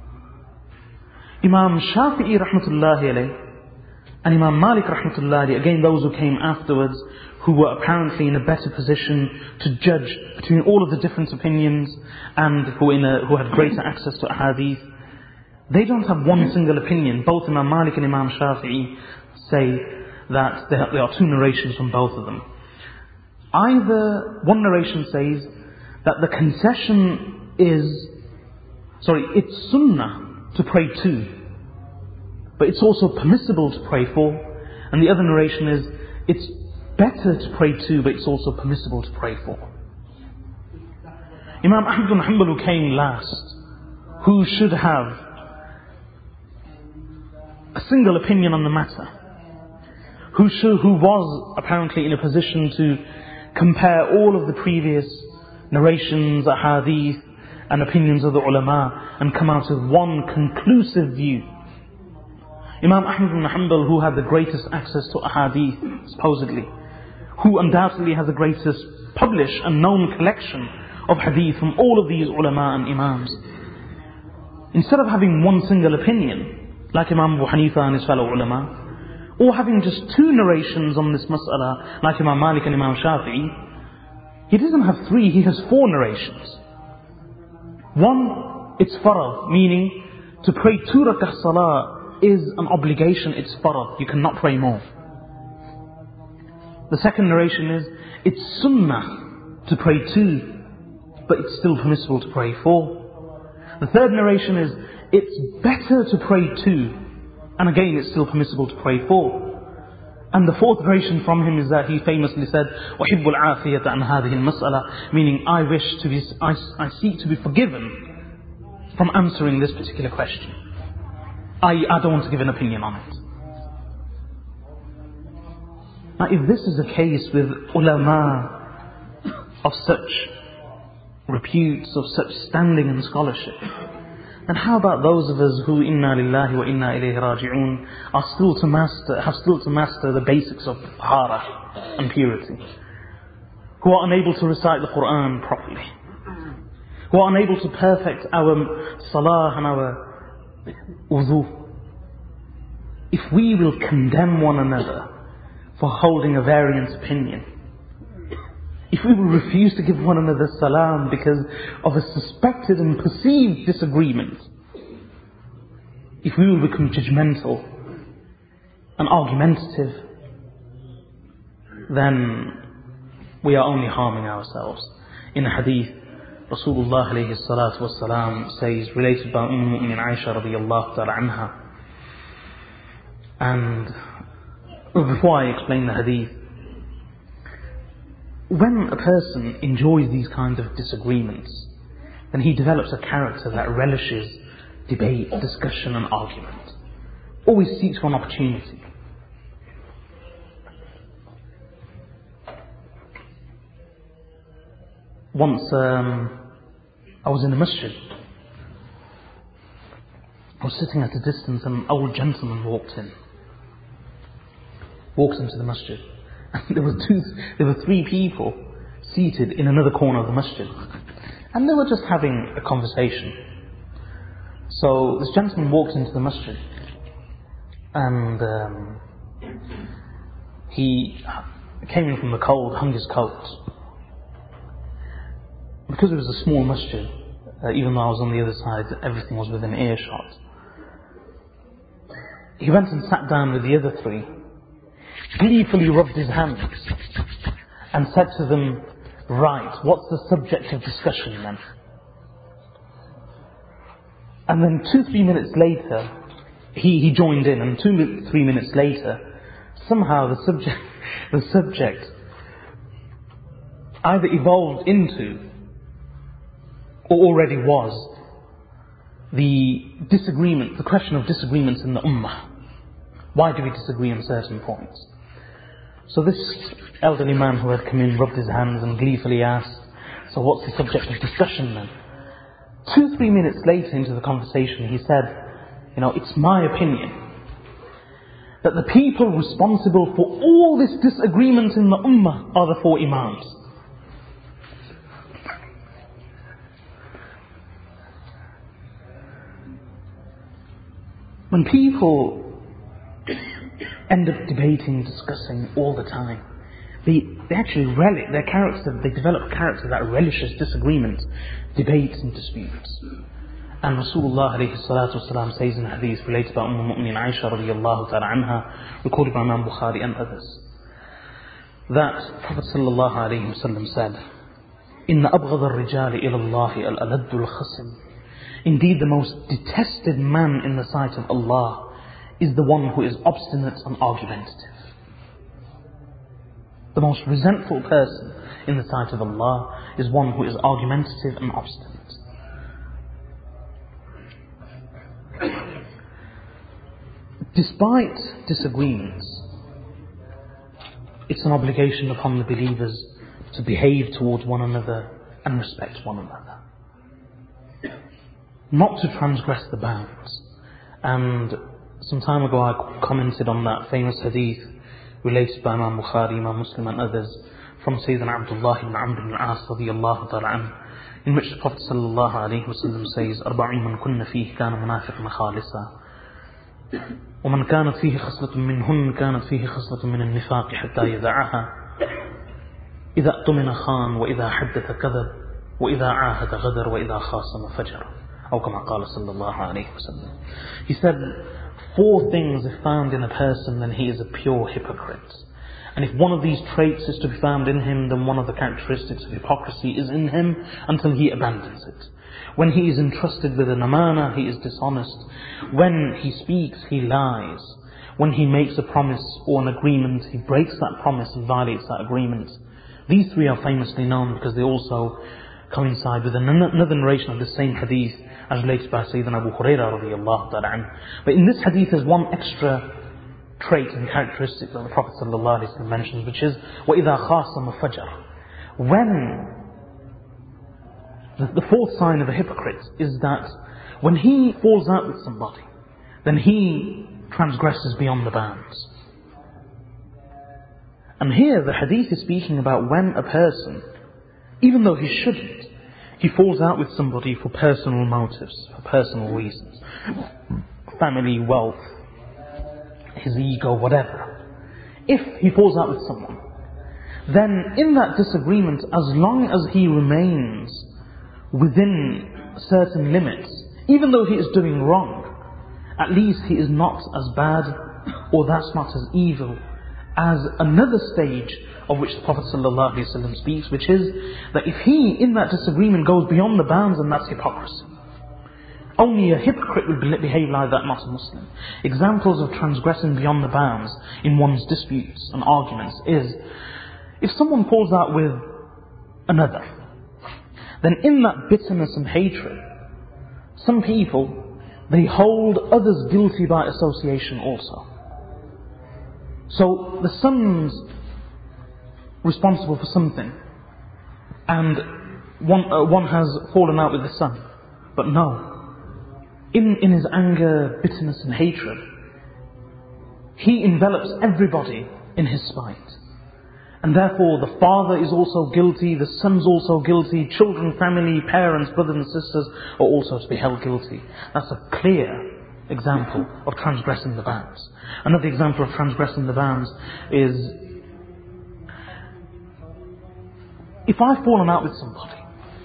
Imam Shafi'i rahmatullahi alayh and Imam Malik rahmatullahi alayh, again those who came afterwards, who were apparently in a better position to judge between all of the different opinions and who had greater access to ahadith, they don't have one single opinion. Both Imam Malik and Imam Shafi'i say that there are two narrations from both of them. Either one narration says that the concession it's sunnah to pray two, but it's also permissible to pray four. And the other narration is, it's better to pray two, but it's also permissible to pray four. Imam Ahmad bin Hanbal, who came last, who should have a single opinion on the matter, who was apparently in a position to compare all of the previous narrations, ahadith, and opinions of the ulama, and come out with one conclusive view. Imam Ahmad bin Hanbal, who had the greatest access to ahadith, supposedly, who undoubtedly has the greatest published and known collection of hadith from all of these ulama and imams, instead of having one single opinion, like Imam Abu Hanifa and his fellow ulama, or having just two narrations on this mas'ala, like Imam Malik and Imam Shafi'i, he doesn't have three, he has four narrations. One, it's farad, meaning to pray 2 rak'ah salah is an obligation, it's farad, you cannot pray more. The second narration is, it's sunnah to pray 2, but it's still permissible to pray 4. The third narration is, it's better to pray 2, and again it's still permissible to pray 4. And the fourth narration from him is that he famously said, وَحِبُّ الْعَافِيَةَ عَنْ هَذِهِ الْمَسْأَلَةِ, meaning I seek to be forgiven from answering this particular question. I don't want to give an opinion on it. Now, if this is the case with ulama of such repute, of such standing and scholarship, then how about those of us who, inna lillahi wa inna ilayhi raji'un, have still to master the basics of tahara and purity, who are unable to recite the Quran properly, who are unable to perfect our salah and our wudu? If we will condemn one another for holding a variant opinion, if we will refuse to give one another salam because of a suspected and perceived disagreement, if we will become judgmental and argumentative, then we are only harming ourselves. In a hadith, Rasulullah alayhi salatu wasalam says, related by Mu'min Aisha radiyallahu ta'ala anha, and before I explain the hadith, when a person enjoys these kinds of disagreements, then he develops a character that relishes debate, discussion and argument. Always seeks for an opportunity. Once I was in a masjid. I was sitting at a distance and an old gentleman walked into the masjid. And there were 3 people seated in another corner of the masjid. And they were just having a conversation. So this gentleman walked into the masjid. And he came in from the cold, hung his coat. Because it was a small masjid, even though I was on the other side, everything was within earshot. He went and sat down with the other 3. Gleefully rubbed his hands and said to them, "Right, what's the subject of discussion then?" And then 2-3 minutes later, he joined in, and 2-3 minutes later, somehow the subject either evolved into, or already was, the question of disagreements in the ummah. Why do we disagree on certain points? So this elderly man who had come in rubbed his hands and gleefully asked, "So what's the subject of discussion then?" 2-3 minutes later into the conversation he said, "It's my opinion that the people responsible for all this disagreement in the ummah are the 4 imams. When people end up debating, discussing all the time, they actually relish their character, they develop a character that relishes disagreement, debates and disputes. And Rasulullah alayhi salatu wasalam says in a hadith related by Mu'min Aisha radiyallahu ta'ala anha, recorded by Imam Bukhari and others, that Prophet sallallahu alayhi wasallam said, إِنَّ أَبْغَضَ الرِّجَالِ إِلَى اللَّهِ الْأَلَدُّ الْخَصِمِ. Indeed, the most detested man in the sight of Allah is the one who is obstinate and argumentative. The most resentful person in the sight of Allah is one who is argumentative and obstinate. Despite disagreements, it's an obligation upon the believers to behave towards one another and respect one another. Not to transgress the bounds. And some time ago I commented on that famous hadith related by Imam Bukhari, Imam Muslim and others from Sayyidina Abdullah ibn Amr ibn al-As radiyallahu ta'ala anhu, in which the Prophet sallallahu alayhi wa sallam says, أَرْبَعٌ مَنْ كُنَّ فِيهِ كَانَ مُنَافِقًا خَالِصًا ومن كانت فيه خصلة منهن كانت فيه خصلة من النفاق حتى يدعها إذا اؤتمن خان وإذا حدث كذب وإذا عاهد غدر وإذا خاصم فجر أو كما قال صلى الله عليه وسلم. He said, 4 things if found in a person, then he is a pure hypocrite. And if one of these traits is to be found in him, then one of the characteristics of hypocrisy is in him until he abandons it. When he is entrusted with an amana, he is dishonest. When he speaks, he lies. When he makes a promise or an agreement, he breaks that promise and violates that agreement. These 3 are famously known because they also coincide with another narration of the same hadith as related by Sayyidina Abu Hurairah radiyallahu ta'ala anhu. But in this hadith there's one extra trait and characteristic that the Prophet sallallahu alayhi wa sallam mentions, which is وَإِذَا خَاصَمَ فَجَرَ. When the 4th sign of a hypocrite is that when he falls out with somebody, then he transgresses beyond the bounds. And here the hadith is speaking about when a person, even though he shouldn't, he falls out with somebody for personal motives, for personal reasons, family, wealth, his ego, whatever. If he falls out with someone, then in that disagreement, as long as he remains within certain limits, even though he is doing wrong, at least he is not as bad, or that's not as evil as another stage of which the Prophet ﷺ speaks, which is that if he in that disagreement goes beyond the bounds, then that's hypocrisy. Only a hypocrite would behave like that, not a Muslim. Examples of transgressing beyond the bounds in one's disputes and arguments is, if someone falls out with another, then in that bitterness and hatred, some people, they hold others guilty by association also. So the son's responsible for something, and one has fallen out with the son. But no, in his anger, bitterness and hatred, he envelops everybody in his spite. And therefore the father is also guilty, the son's also guilty, children, family, parents, brothers and sisters are also to be held guilty. That's a clear example of transgressing the bounds. Another example of transgressing the bounds is, if I've fallen out with somebody,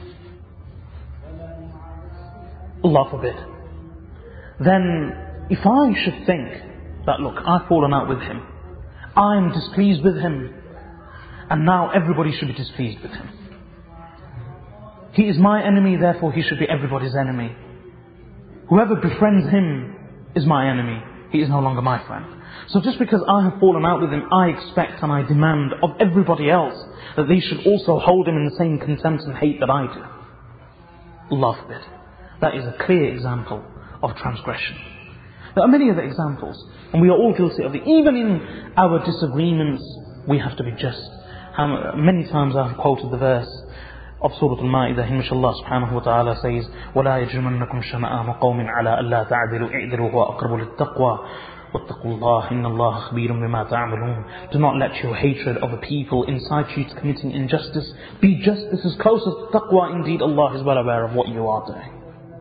Allah forbid, then if I should think that, look, I've fallen out with him, I'm displeased with him, and now everybody should be displeased with him. He is my enemy, therefore he should be everybody's enemy. Whoever befriends him is my enemy. He is no longer my friend. So just because I have fallen out with him, I expect and I demand of everybody else that they should also hold him in the same contempt and hate that I do. Allah forbid. That is a clear example of transgression. There are many other examples, and we are all guilty of it. Even in our disagreements, we have to be just. Many times I have quoted the verse of Surah Al-Ma'idah in which Allah subhanahu wa ta'ala says, وَلَا يَجْرِمَنَّكُمْ شَنَآنُ قَوْمٍ عَلَىٰ أَلَّا تَعْدِلُوا اعْدِلُوا هُوَ أَقْرَبُ لِلتَّقْوَى وَاتَّقُوا اللَّهَ إِنَّ اللَّهَ خَبِيرٌ بِمَا تَعْمَلُونَ. Do not let your hatred of a people incite you to committing injustice. Be just. This is closer to taqwa. Indeed, Allah is well aware of what you are doing.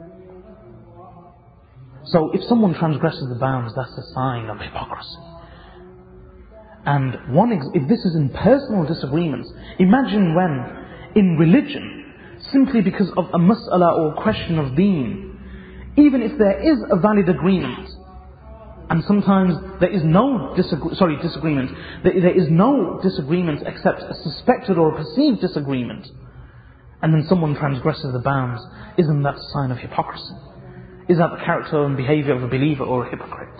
So if someone transgresses the bounds, that's a sign of hypocrisy. And if this is in personal disagreements, imagine when in religion, simply because of a mas'ala or question of deen, even if there is a valid agreement, and sometimes there is no disagreement, there is no disagreement except a suspected or a perceived disagreement, and then someone transgresses the bounds, isn't that a sign of hypocrisy? Is that the character and behavior of a believer or a hypocrite?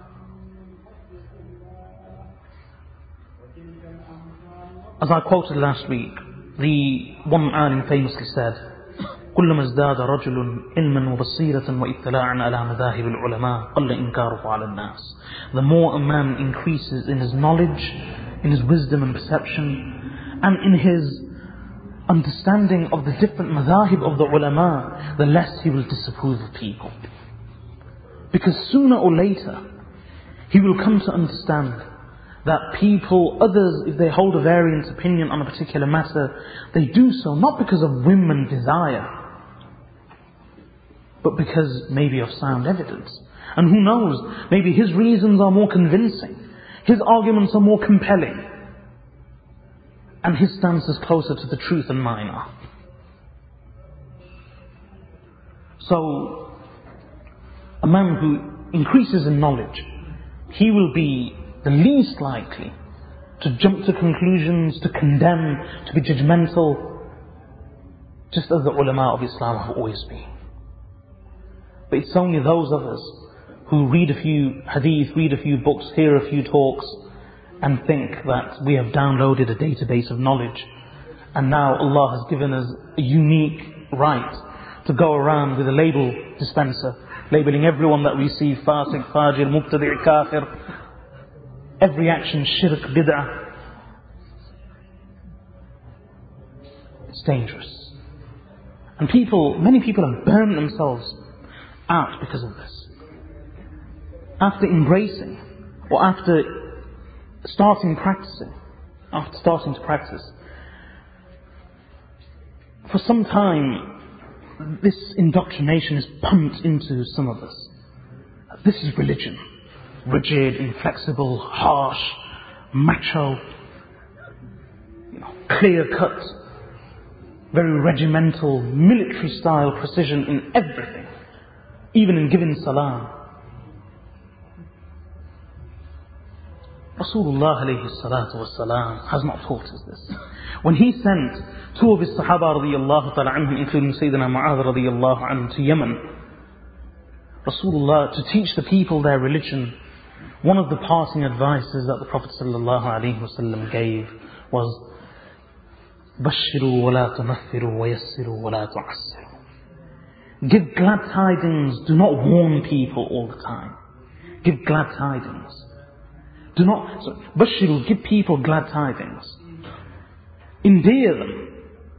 As I quoted last week, the one alim famously said, كلما ازداد رجل علما وبصيرة واطلاعا على مذاهب العلماء قل إنكاره على الناس. The more a man increases in his knowledge, in his wisdom and perception, and in his understanding of the different madhahib of the ulama, the less he will disapprove of people. Because sooner or later, he will come to understand that people, others, if they hold a variant opinion on a particular matter, they do so not because of whim and desire, but because maybe of sound evidence. And who knows, maybe his reasons are more convincing, his arguments are more compelling, and his stance is closer to the truth than mine are. So, a man who increases in knowledge, he will be the least likely to jump to conclusions, to condemn, to be judgmental, just as the ulama of Islam have always been. But it's only those of us who read a few hadith, read a few books, hear a few talks, and think that we have downloaded a database of knowledge, and now Allah has given us a unique right to go around with a label dispenser, labeling everyone that we see fasiq, fajir, mubtadi', kafir, every action shirk, bid'ah. It's dangerous. And many people have burned themselves out because of this. After embracing, or after starting to practice, for some time, this indoctrination is pumped into some of us. This is religion. Rigid, inflexible, harsh, macho, clear-cut, very regimental, military-style precision in everything, even in giving salam. Rasulullah alayhi salatu wasalam has not taught us this. When he sent two of his Sahaba radiyallahu ta'ala anhum, including Sayyidina Mu'adh radiyallahu anhu, to Yemen, Rasulullah, to teach the people their religion, one of the parting advices that the Prophet sallallahu alayhi wasallam gave was, Bashiru wa la tunaffiru wa yassiru wa la tu'assiru. Give glad tidings, do not warn people all the time. Give glad tidings. Bashiru, give people glad tidings. Endear them.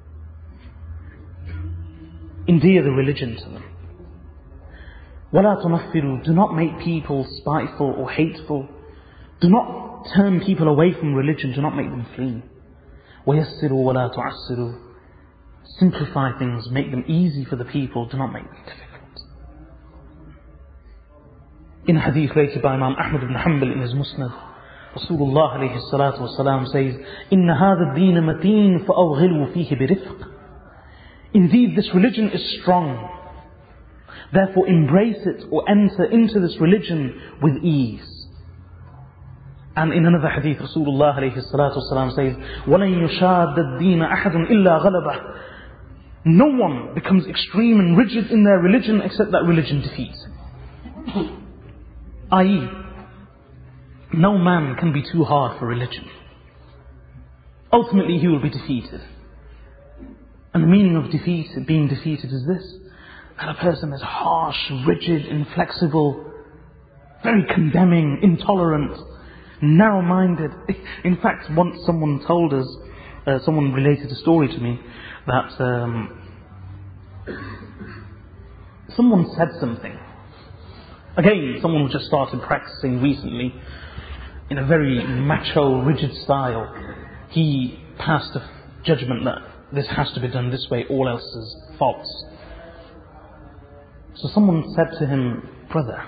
Endear the religion to them. وَلَا تُنَفِّرُوا. Do not make people spiteful or hateful. Do not turn people away from religion. Do not make them flee. وَيَسِّرُوا وَلَا تُعَسِّرُوا. Simplify things, make them easy for the people. Do not make them difficult. In a hadith related by Imam Ahmad ibn Hanbal in his Musnad, Rasulullah alayhi salatu wasalam says, إِنَّ هَذَا الدِّينَ مَتِينٌ فَأَوْغِلُوا فِيهِ بِرِفْقٍ. Indeed, this religion is strong. Therefore, embrace it or enter into this religion with ease. And in another hadith, Rasulullah alayhi salatu wasalam says, وَلَنْ يُشَادَ الدِّينَ أَحَدٌ إِلَّا غَلَبَهُ. No one becomes extreme and rigid in their religion except that religion defeats him. i.e., no man can be too hard for religion. Ultimately, he will be defeated. And the meaning of being defeated is this: that a person is harsh, rigid, inflexible, very condemning, intolerant, narrow-minded. In fact, once someone told us, someone related a story to me, that someone said something Again, someone who just started practicing recently in a very macho, rigid style, he passed a judgment that this has to be done this way, all else is false. So someone said to him, brother,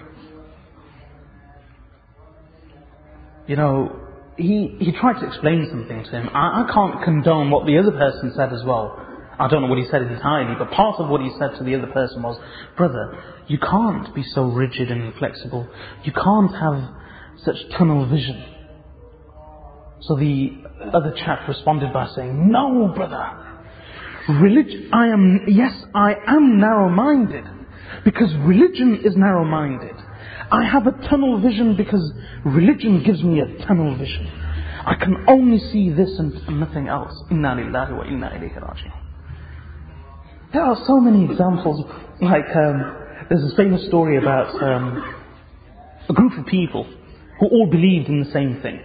he tried to explain something to him. I can't condone what the other person said as well. I don't know what he said entirely, but part of what he said to the other person was, brother, you can't be so rigid and inflexible. You can't have such tunnel vision. So the other chap responded by saying, no, brother. I am narrow-minded because religion is narrow-minded. I have a tunnel vision because religion gives me a tunnel vision. I can only see this and nothing else. Inna lillahi wa inna ilayhi raji'un. There are so many examples. Like there's this famous story about a group of people who all believed in the same thing,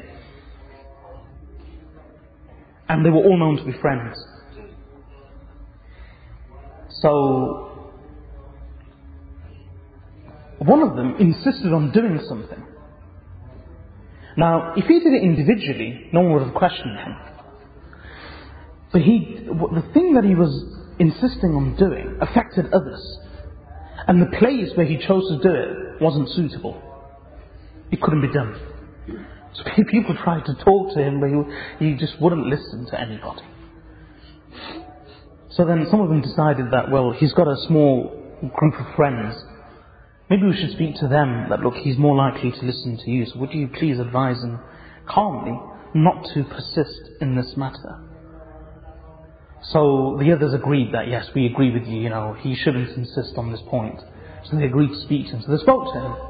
and they were all known to be friends. So one of them insisted on doing something. Now, if he did it individually, no one would have questioned him. But the thing that he was insisting on doing affected others. And the place where he chose to do it wasn't suitable. It couldn't be done. So people tried to talk to him, but he just wouldn't listen to anybody. So then some of them decided that, well, he's got a small group of friends. Maybe we should speak to them that, look, he's more likely to listen to you. So would you please advise him calmly not to persist in this matter? So the others agreed that, yes, we agree with you, he shouldn't insist on this point. So they agreed to speak to him. So they spoke to him.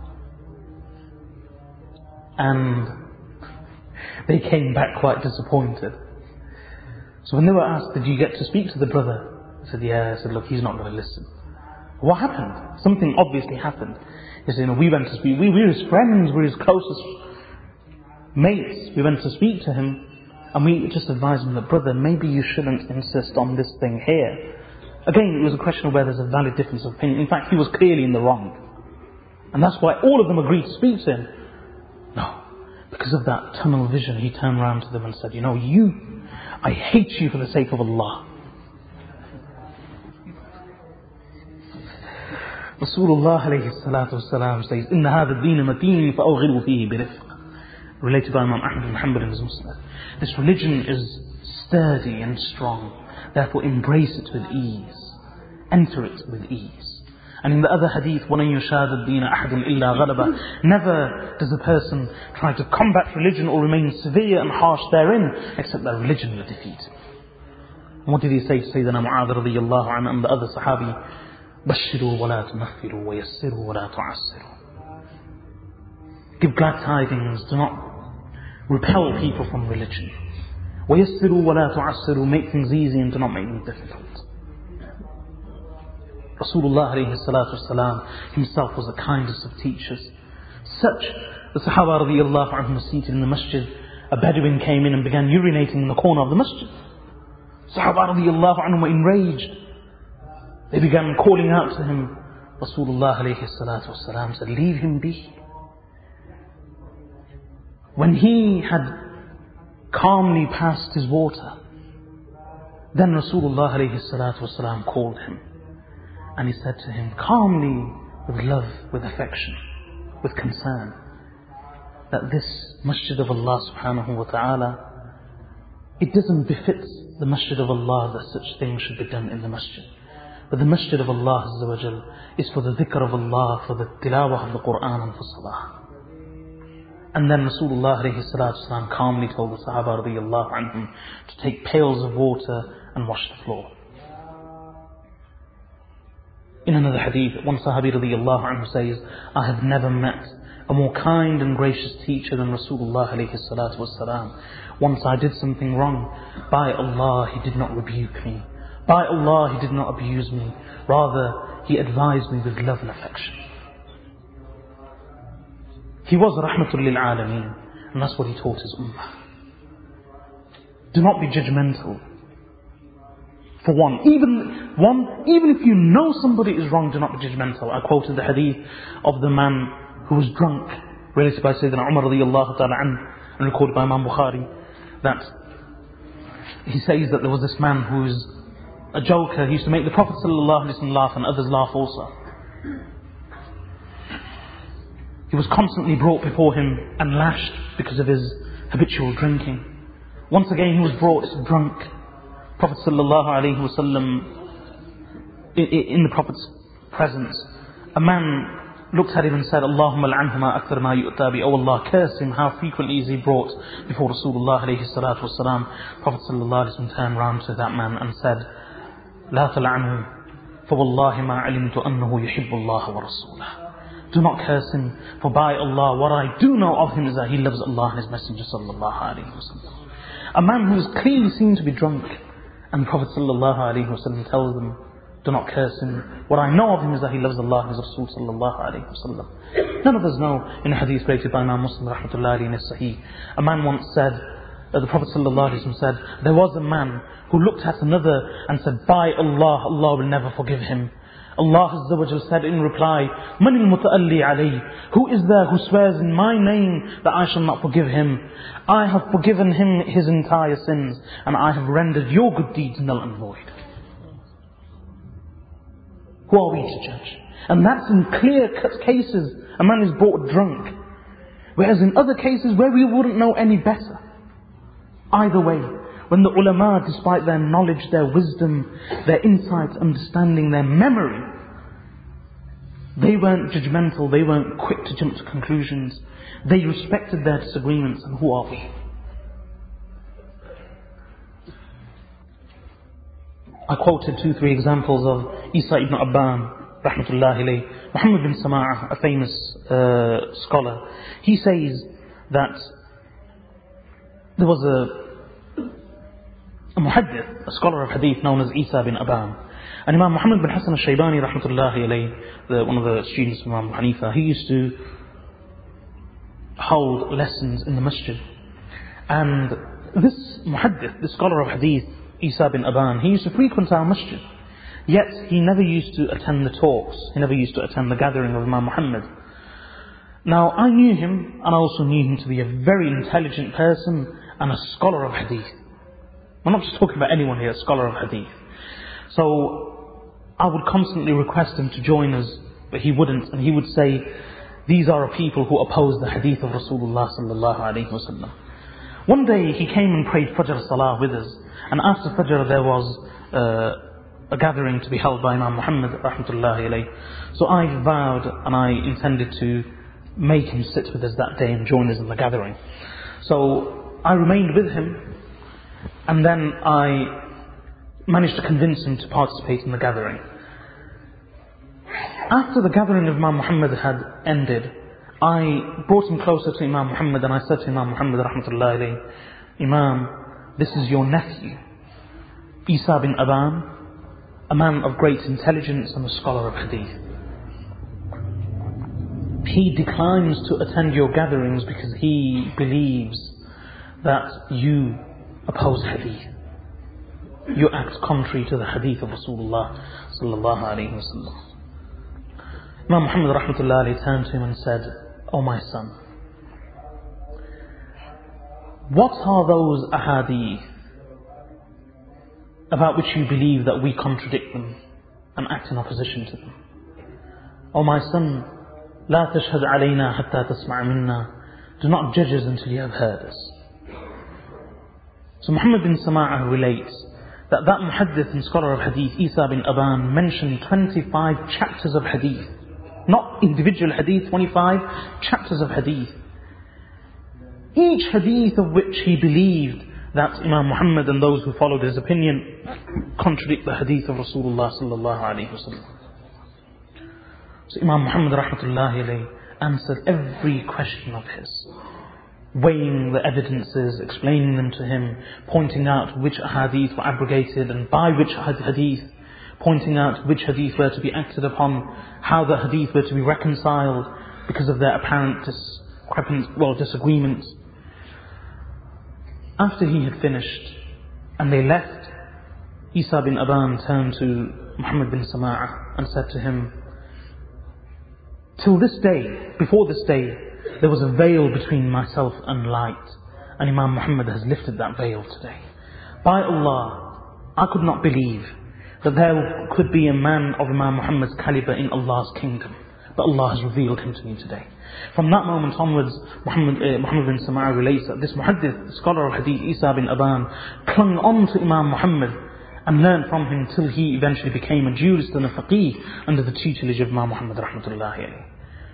And they came back quite disappointed. So when they were asked, did you get to speak to the brother? He said, yeah. I said, look, he's not going to listen. What happened? Something obviously happened. He said, we went to speak. We're his friends. We're his closest mates. We went to speak to him. And we just advised him that, brother, maybe you shouldn't insist on this thing here. Again, it was a question of where there's a valid difference of opinion. In fact, he was clearly in the wrong. And that's why all of them agreed to speak to him. No. Because of that tunnel vision, he turned around to them and said, I hate you for the sake of Allah. Rasulullah alayhi salatu wasalam says, إِنَّ هَذَا الدِّينَ مَتِينٌ فَأَوْغِلُوا فِيهِ بِرِفْقٍ. Related by Imam Ahmad bin Hanbal in his Musnad. This religion is sturdy and strong. Therefore embrace it with ease. Enter it with ease. And in the other hadith, وَلَنْ يُشَادَ الدِّينَ أَحَدٌ إِلَّا غَلَبَ. Never does a person try to combat religion or remain severe and harsh therein, except that religion will defeat. And what did he say to Sayyidina Mu'adh radiyallahu anhu and the other Sahabi? بَشِّرُوا وَلَا تُنَفِّرُوا وَيَسِّرُوا وَلَا تُعَسِّرُوا. Give glad tidings, do not repel people from religion. وَيَسِّرُوا وَلَا تُعَسِّرُوا. Make things easy and do not make them difficult. Rasulullah alayhi salatu wasalam himself was the kindest of teachers. The Sahaba radiyallahu anhum were seated in the masjid. A Bedouin came in and began urinating in the corner of the masjid. Sahaba radiyallahu anhum were enraged. They began calling out to him. Rasulullah alayhi salatu wasalam said, leave him be. When he had calmly passed his water, then Rasulullah alayhi salatu wasalam called him. And he said to him, calmly, with love, with affection, with concern, that this masjid of Allah subhanahu wa ta'ala, it doesn't befit the masjid of Allah that such things should be done in the masjid. But the masjid of Allah Azza wa Jal is for the dhikr of Allah, for the tilawah of the Quran and for salah. And then Rasulullah alayhi salatu wasalam calmly told the Sahaba radiyallahu anhum to take pails of water and wash the floor. In another hadith, one Sahabi radiyallahu anhu says, I have never met a more kind and gracious teacher than Rasulullah alayhi salatu wasalam. Once I did something wrong. By Allah, he did not rebuke me. By Allah, he did not abuse me. Rather, he advised me with love and affection. He was rahmatul lil alameen, and that's what he taught his ummah. Do not be judgmental. For one, even if you know somebody is wrong, do not be judgmental. I quoted the hadith of the man who was drunk, related by Sayyidina Umar radiyallahu ta'ala and recorded by Imam Bukhari, that he says that there was this man who was a joker. He used to make the Prophet sallallahu alaihi wasallam laugh and others laugh also. He was constantly brought before him and lashed because of his habitual drinking. Once again he was brought drunk. Prophet sallallahu alaihi wasallam, in the Prophet's presence, a man looked at him and said, Allahumma al'anhuma akthar ma yu'ta bi. Oh Allah, curse him, how frequently is he brought before Rasulullah alayhi salatu wasalam. Prophet sallallahu alaihi wasallam turned round to that man and said, La tal'anhu, fa wallahi ma alimtu annahu yuhibbu Allah wa rasulah. Do not curse him, for by Allah, what I do know of him is that he loves Allah and his Messenger sallallahu alaihi wasallam. A man who is clearly seen to be drunk, and the Prophet sallallahu alaihi wasallam tells them, do not curse him. What I know of him is that he loves Allah and his Rasul sallallahu alaihi wasallam. None of us know, in a hadith related by Imam Muslim rahmatullahi alayhi in his Sahih, a man once said, the Prophet sallallahu alaihi wasallam said, there was a man who looked at another and said, by Allah, Allah will never forgive him. Allah Azza wa Jal said in reply, Man al-muta'alli alayh, who is there who swears in my name that I shall not forgive him? I have forgiven him his entire sins, and I have rendered your good deeds null and void. Who are we to judge? And that's in clear-cut cases. A man is brought drunk. Whereas in other cases where we wouldn't know any better. Either way, when the ulama, despite their knowledge, their wisdom, their insight, understanding, their memory, they weren't judgmental, they weren't quick to jump to conclusions. They respected their disagreements, and who are we? I quoted 2-3 examples of Isa ibn Abban, rahmatullahi alayh, Muhammad bin Sama'ah, a famous scholar. He says that there was a muhaddith, a scholar of hadith known as Isa bin Abban. And Imam Muhammad bin Hassan al-Shaybani, rahmatullahi alayh, one of the students of Imam Hanifa, he used to hold lessons in the masjid. And this muhaddith, this scholar of hadith, Isa bin Abban, he used to frequent our masjid. Yet he never used to attend the talks. He never used to attend the gathering of Imam Muhammad. Now I knew him, and I also knew him to be a very intelligent person and a scholar of hadith. I'm not just talking about anyone here, a scholar of hadith. So I would constantly request him to join us, but he wouldn't, and he would say, these are a people who oppose the hadith of Rasulullah sallallahu alaihi wasallam. One day he came and prayed Fajr Salah with us, and after Fajr there was a gathering to be held by Imam Muhammad rahmatullahi alayh. So I vowed and I intended to make him sit with us that day and join us in the gathering. So I remained with him, and then I managed to convince him to participate in the gathering. After the gathering of Imam Muhammad had ended, I brought him closer to Imam Muhammad and I said to Imam Muhammad rahmatullahi alayhi, Imam, this is your nephew, Isa bin Abban, a man of great intelligence and a scholar of hadith. He declines to attend your gatherings because he believes that you oppose hadith. You act contrary to the hadith of Rasulullah sallallahu alaihi wasallam. Imam Muhammad rahmatullahi alayhi turned to him and said, O my son, what are those ahadith about which you believe that we contradict them and act in opposition to them? O my son, لا تشهد علينا حتى تسمع منا. Do not judge us until you have heard us. So Muhammad bin Sama'ah relates that muhaddith and scholar of hadith, Isa bin Abban, mentioned 25 chapters of hadith. Not individual hadith, 25 chapters of hadith. Each hadith of which he believed that Imam Muhammad and those who followed his opinion contradict the hadith of Rasulullah sallallahu alaihi wasallam. So Imam Muhammad rahmatullahi alayhi answered every question of his, weighing the evidences, explaining them to him, pointing out which hadith were abrogated and by which hadith, pointing out which hadith were to be acted upon, how the hadith were to be reconciled because of their apparent disagreements. After he had finished and they left, Isa bin Aban turned to Muhammad bin Sama'ah and said to him, till this day, before this day, there was a veil between myself and light, and Imam Muhammad has lifted that veil today. By Allah, I could not believe that there could be a man of Imam Muhammad's caliber in Allah's kingdom, but Allah has revealed him to me today. From that moment onwards, Muhammad bin Sama'ah relates that this muhaddith, the scholar of hadith, Isa bin Aban, clung on to Imam Muhammad and learned from him till he eventually became a jurist and a faqih under the tutelage of Imam Muhammad rahmatullahi alayhi.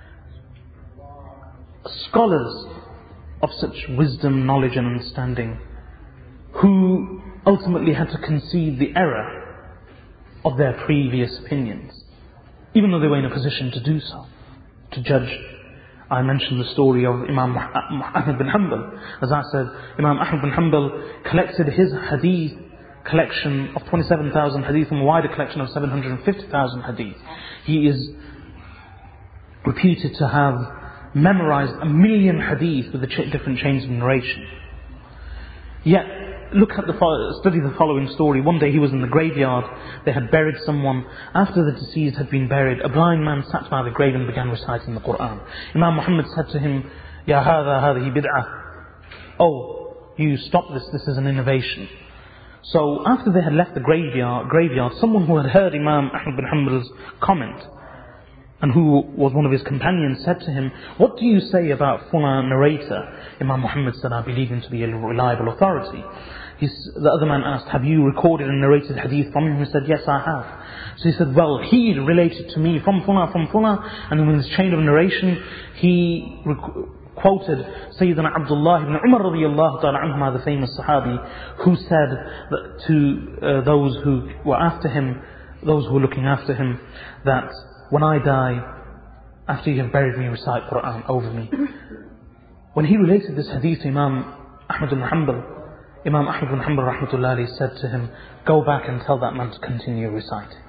Scholars of such wisdom, knowledge and understanding, who ultimately had to concede the error of their previous opinions, even though they were in a position to do so, to judge. I mentioned the story of Imam Ahmad bin Hanbal. As I said, Imam Ahmad bin Hanbal collected his hadith collection of 27,000 hadith from a wider collection of 750,000 hadith. He is reputed to have memorized 1,000,000 hadith with the different chains of narration. Yet, study the following story. One day he was in the graveyard. They had buried someone. After the deceased had been buried, a blind man sat by the grave and began reciting the Quran. Imam Muhammad said to him, Ya hadhihi bid'ah. Oh, you stop this is an innovation. So after they had left the graveyard, someone who had heard Imam Ahmad bin Hanbal's comment, and who was one of his companions, said to him, what do you say about Fulan narrator? Imam Muhammad said, I believe him to be a reliable authority. The other man asked, have you recorded and narrated hadith from him? He said, yes, I have. So he said, well, he related to me from Fulan, and in his chain of narration, he quoted Sayyidina Abdullah ibn Umar radiyallahu ta'ala anhuma, the famous Sahabi, who said that to those who were after him, those who were looking after him, that when I die, after you have buried me, recite Quran over me. When he related this hadith to Imam Ahmad bin Hanbal, Imam Ahmad bin Hanbal rahmatullahi said to him, go back and tell that man to continue reciting.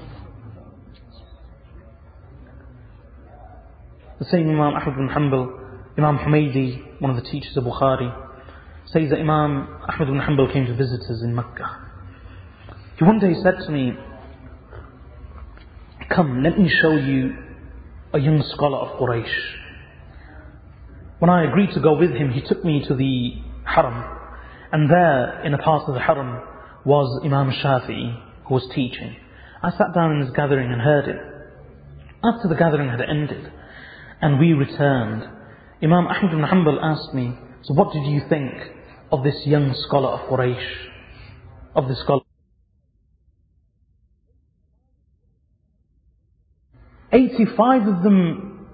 The same Imam Ahmad bin Hanbal, Imam Humaydi, one of the teachers of Bukhari, says that Imam Ahmad bin Hanbal came to visit us in Mecca. He one day said to me, come, let me show you a young scholar of Quraysh. When I agreed to go with him, he took me to the Haram, and there, in a part of the Haram, was Imam Shafi'i, who was teaching. I sat down in his gathering and heard it. After the gathering had ended, and we returned, Imam Ahmad bin Hanbal asked me, so what did you think of this young scholar of Quraysh? Of this scholar? 85 of them,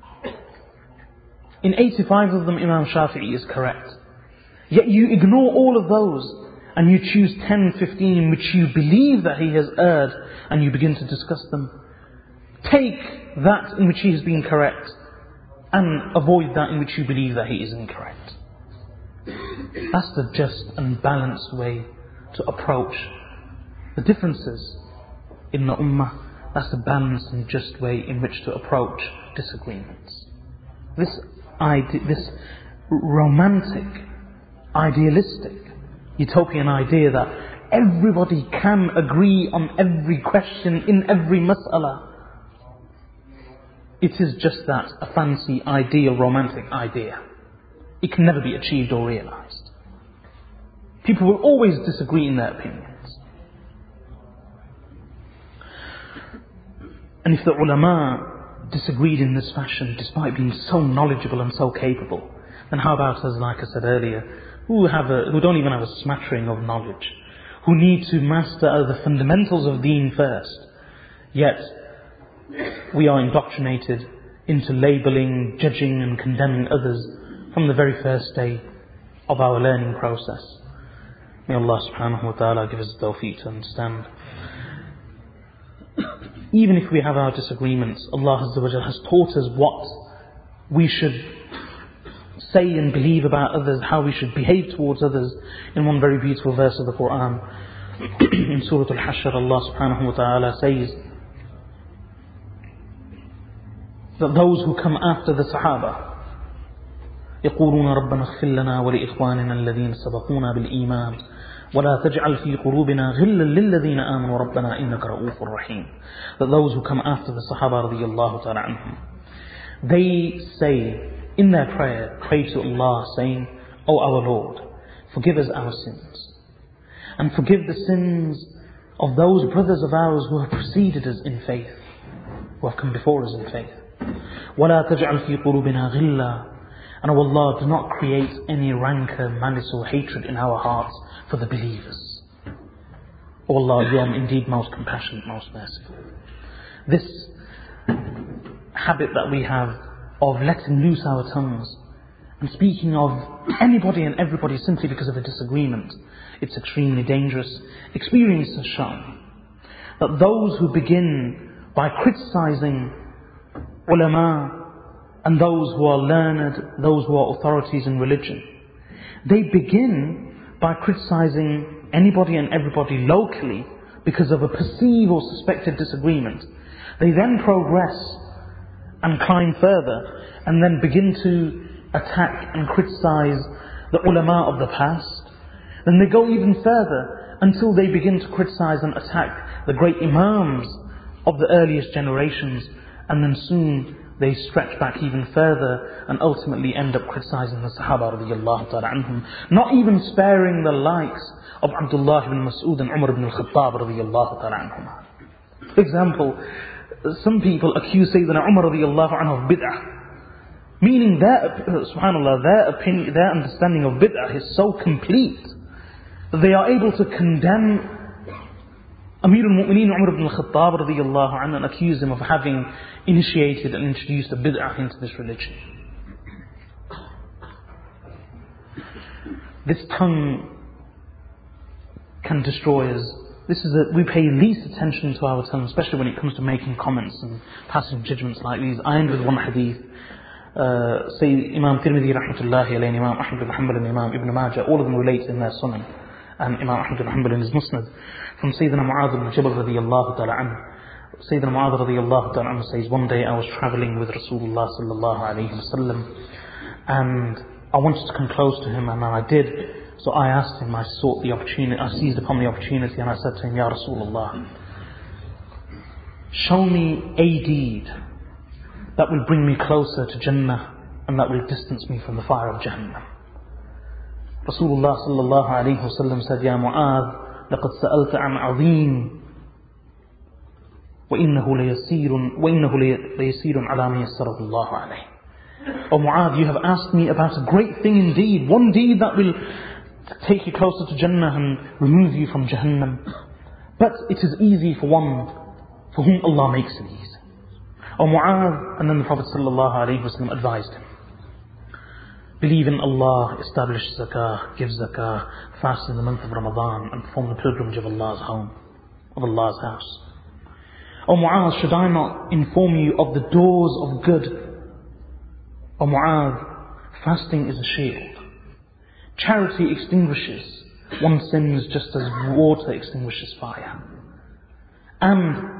in 85 of them Imam Shafi'i is correct. Yet you ignore all of those and you choose 10, 15 in which you believe that he has erred and you begin to discuss them. Take that in which he has been correct and avoid that in which you believe that he is incorrect. That's the just and balanced way to approach the differences in the ummah. That's the balanced and just way in which to approach disagreements. This romantic, idealistic, utopian idea that everybody can agree on every question in every mas'ala, it is just that, a fancy, ideal, romantic idea. It can never be achieved or realized. People will always disagree in their opinions. And if the ulama disagreed in this fashion, despite being so knowledgeable and so capable, then how about us, like I said earlier, who don't even have a smattering of knowledge, who need to master the fundamentals of deen first, yet we are indoctrinated into labeling, judging and condemning others from the very first day of our learning process. May Allah subhanahu wa ta'ala give us the tawfiq to understand. Even if we have our disagreements, Allah Azza wa Jalla has taught us what we should say and believe about others, how we should behave towards others, in one very beautiful verse of the Quran. In Surah Al-Hashr, Allah subhanahu wa ta'ala says that those who come after the Sahaba, يقولون ربنا اغفر لنا ولإخواننا الذين سبقونا بالإيمان ولا تجعل في قلوبنا غلا للذين آمنوا ربنا إنك رؤوف رحيم. That those who come after the Sahaba radiyallahu ta'ala anhum, they say in their prayer, pray to Allah saying, O our Lord, forgive us our sins and forgive the sins of those brothers of ours who have preceded us in faith, who have come before us in faith. وَلَا تَجْعَلْ فِي قُلُوبِنَا غِلًّا. And O Allah, do not create any rancor, malice or hatred in our hearts for the believers. O Allah, you are indeed most compassionate, most merciful. This habit that we have of letting loose our tongues and speaking of anybody and everybody simply because of a disagreement, it's extremely dangerous. Experience has shown that those who begin by criticizing ulama and those who are learned, those who are authorities in religion, they begin by criticizing anybody and everybody locally because of a perceived or suspected disagreement. They then progress and climb further and then begin to attack and criticize the ulama of the past. Then they go even further until they begin to criticize and attack the great imams of the earliest generations, and then soon they stretch back even further and ultimately end up criticizing the Sahaba radiyallahu ta'ala anhum, not even sparing the likes of Abdullah ibn Mas'ud and Umar ibn al-Khattab radiyallahu ta'ala anhum. For example, some people accuse Sayyidina Umar radiyallahu anhu of bid'ah, meaning subhanallah, their opinion, their understanding of bid'ah is so complete that they are able to condemn Amir al-Mu'mineen Umar ibn al-Khattab radiyallahu anhu and accuse him of having initiated and introduced a bid'ah into this religion. This tongue can destroy us. We pay least attention to our tongue, especially when it comes to making comments and passing judgments like these. I end with one hadith. Say Imam Tirmidhi rahmatullahi alayhi, Imam Ahmad ibn Hanbal and Imam Ibn Majah, all of them relate in their Sunan, and Imam Ahmad ibn Hanbal in his Musnad, from Sayyidina Mu'adh ibn Jabal radiyallahu ta'ala anhu. Sayyidina Mu'adh radiyallahu ta'ala anhu says, one day I was travelling with Rasulullah sallallahu alayhi wa sallam, and I wanted to come close to him, and I did. So I asked him, I seized upon the opportunity, and I said to him, Ya Rasulullah, show me a deed that will bring me closer to Jannah and that will distance me from the fire of Jahannam. Rasulullah sallallahu alayhi wa sallam said, Ya Mu'adh, لقد سألت عن عظيم وإنه ليسير على ما يسره الله عليه. O Mu'adh, you have asked me about a great thing indeed, one deed that will take you closer to Jannah and remove you from Jahannam. But it is easy for one for whom Allah makes it easy. O Mu'adh, and then the Prophet ﷺ advised him, believe in Allah, establish zakah, give zakah, fast in the month of Ramadan, and perform the pilgrimage of Allah's home, of Allah's house. O Mu'adh, should I not inform you of the doors of good? O Mu'adh, fasting is a shield. Charity extinguishes one's sins just as water extinguishes fire. And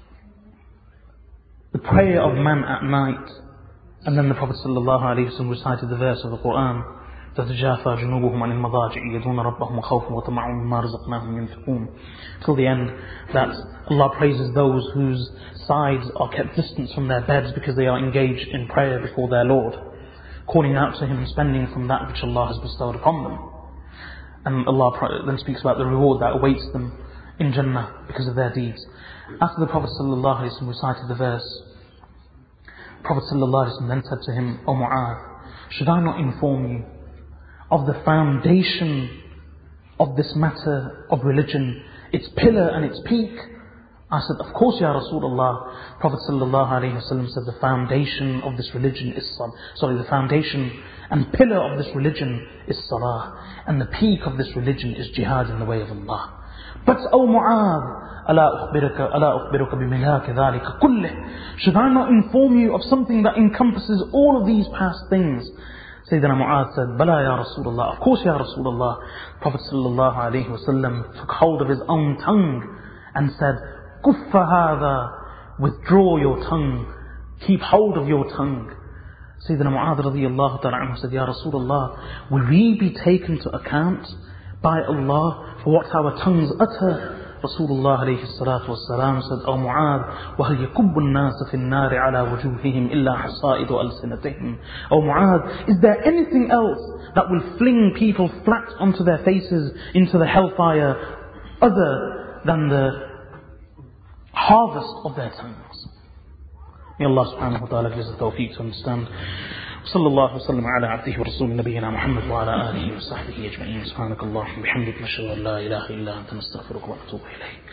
the prayer of man at night, and then the Prophet ﷺ recited the verse of the Quran, تَتَجَافَى جُنُوبُهُمْ عَنِ الْمَضَاجِعِ يَدْعُونَ رَبَّهُمْ خَوْفًا وَطَمَعًا مِمَّا رَزَقْنَاهُمْ يُنْفِقُونَ, till the end, that Allah praises those whose sides are kept distant from their beds because they are engaged in prayer before their Lord, calling out to Him and spending from that which Allah has bestowed upon them. And Allah then speaks about the reward that awaits them in Jannah because of their deeds. After the Prophet ﷺ recited the verse, Prophet ﷺ then said to him, O Mu'adh, should I not inform you of the foundation of this matter of religion, its pillar and its peak? I said, of course, Ya Rasulullah. Prophet ﷺ said, the foundation of this religion is the foundation and pillar of this religion is salah, and the peak of this religion is jihad in the way of Allah. But O Mu'adh, أَلَا أُخْبِرُكَ بِمِلَاكِ ذَلِكَ كُلِّهِ, should I not inform you of something that encompasses all of these past things? Sayyidina Mu'adh said, Bala Ya Rasulullah, of course Ya Rasulullah. Prophet ﷺ took hold of his own tongue and said, Kuffa hadha, withdraw your tongue, keep hold of your tongue. Sayyidina Mu'adh radiyallahu ta'ala anhu said, Ya Rasulullah, will we be taken to account by Allah for what our tongues utter? Rasulullah alayhi salatu wassalam said, O Mu'adh, وَهَلْ يَكُبُّ النَّاسَ فِي النَّارِ عَلَى وُجُوهِهِمْ إِلَّا حَصَائِدُ أَلْسِنَتِهِمْ. O Mu'adh, is there anything else that will fling people flat onto their faces into the hellfire other than the harvest of their tongues? May Allah subhanahu wa ta'ala give us the tawfiq to understand. صلى الله وسلم على عبده ورسوله نبينا محمد وعلى آله وصحبه أجمعين. سبحانك اللهم وبحمدك نشهد أن لا إله إلا أنت نستغفرك ونتوب إليك.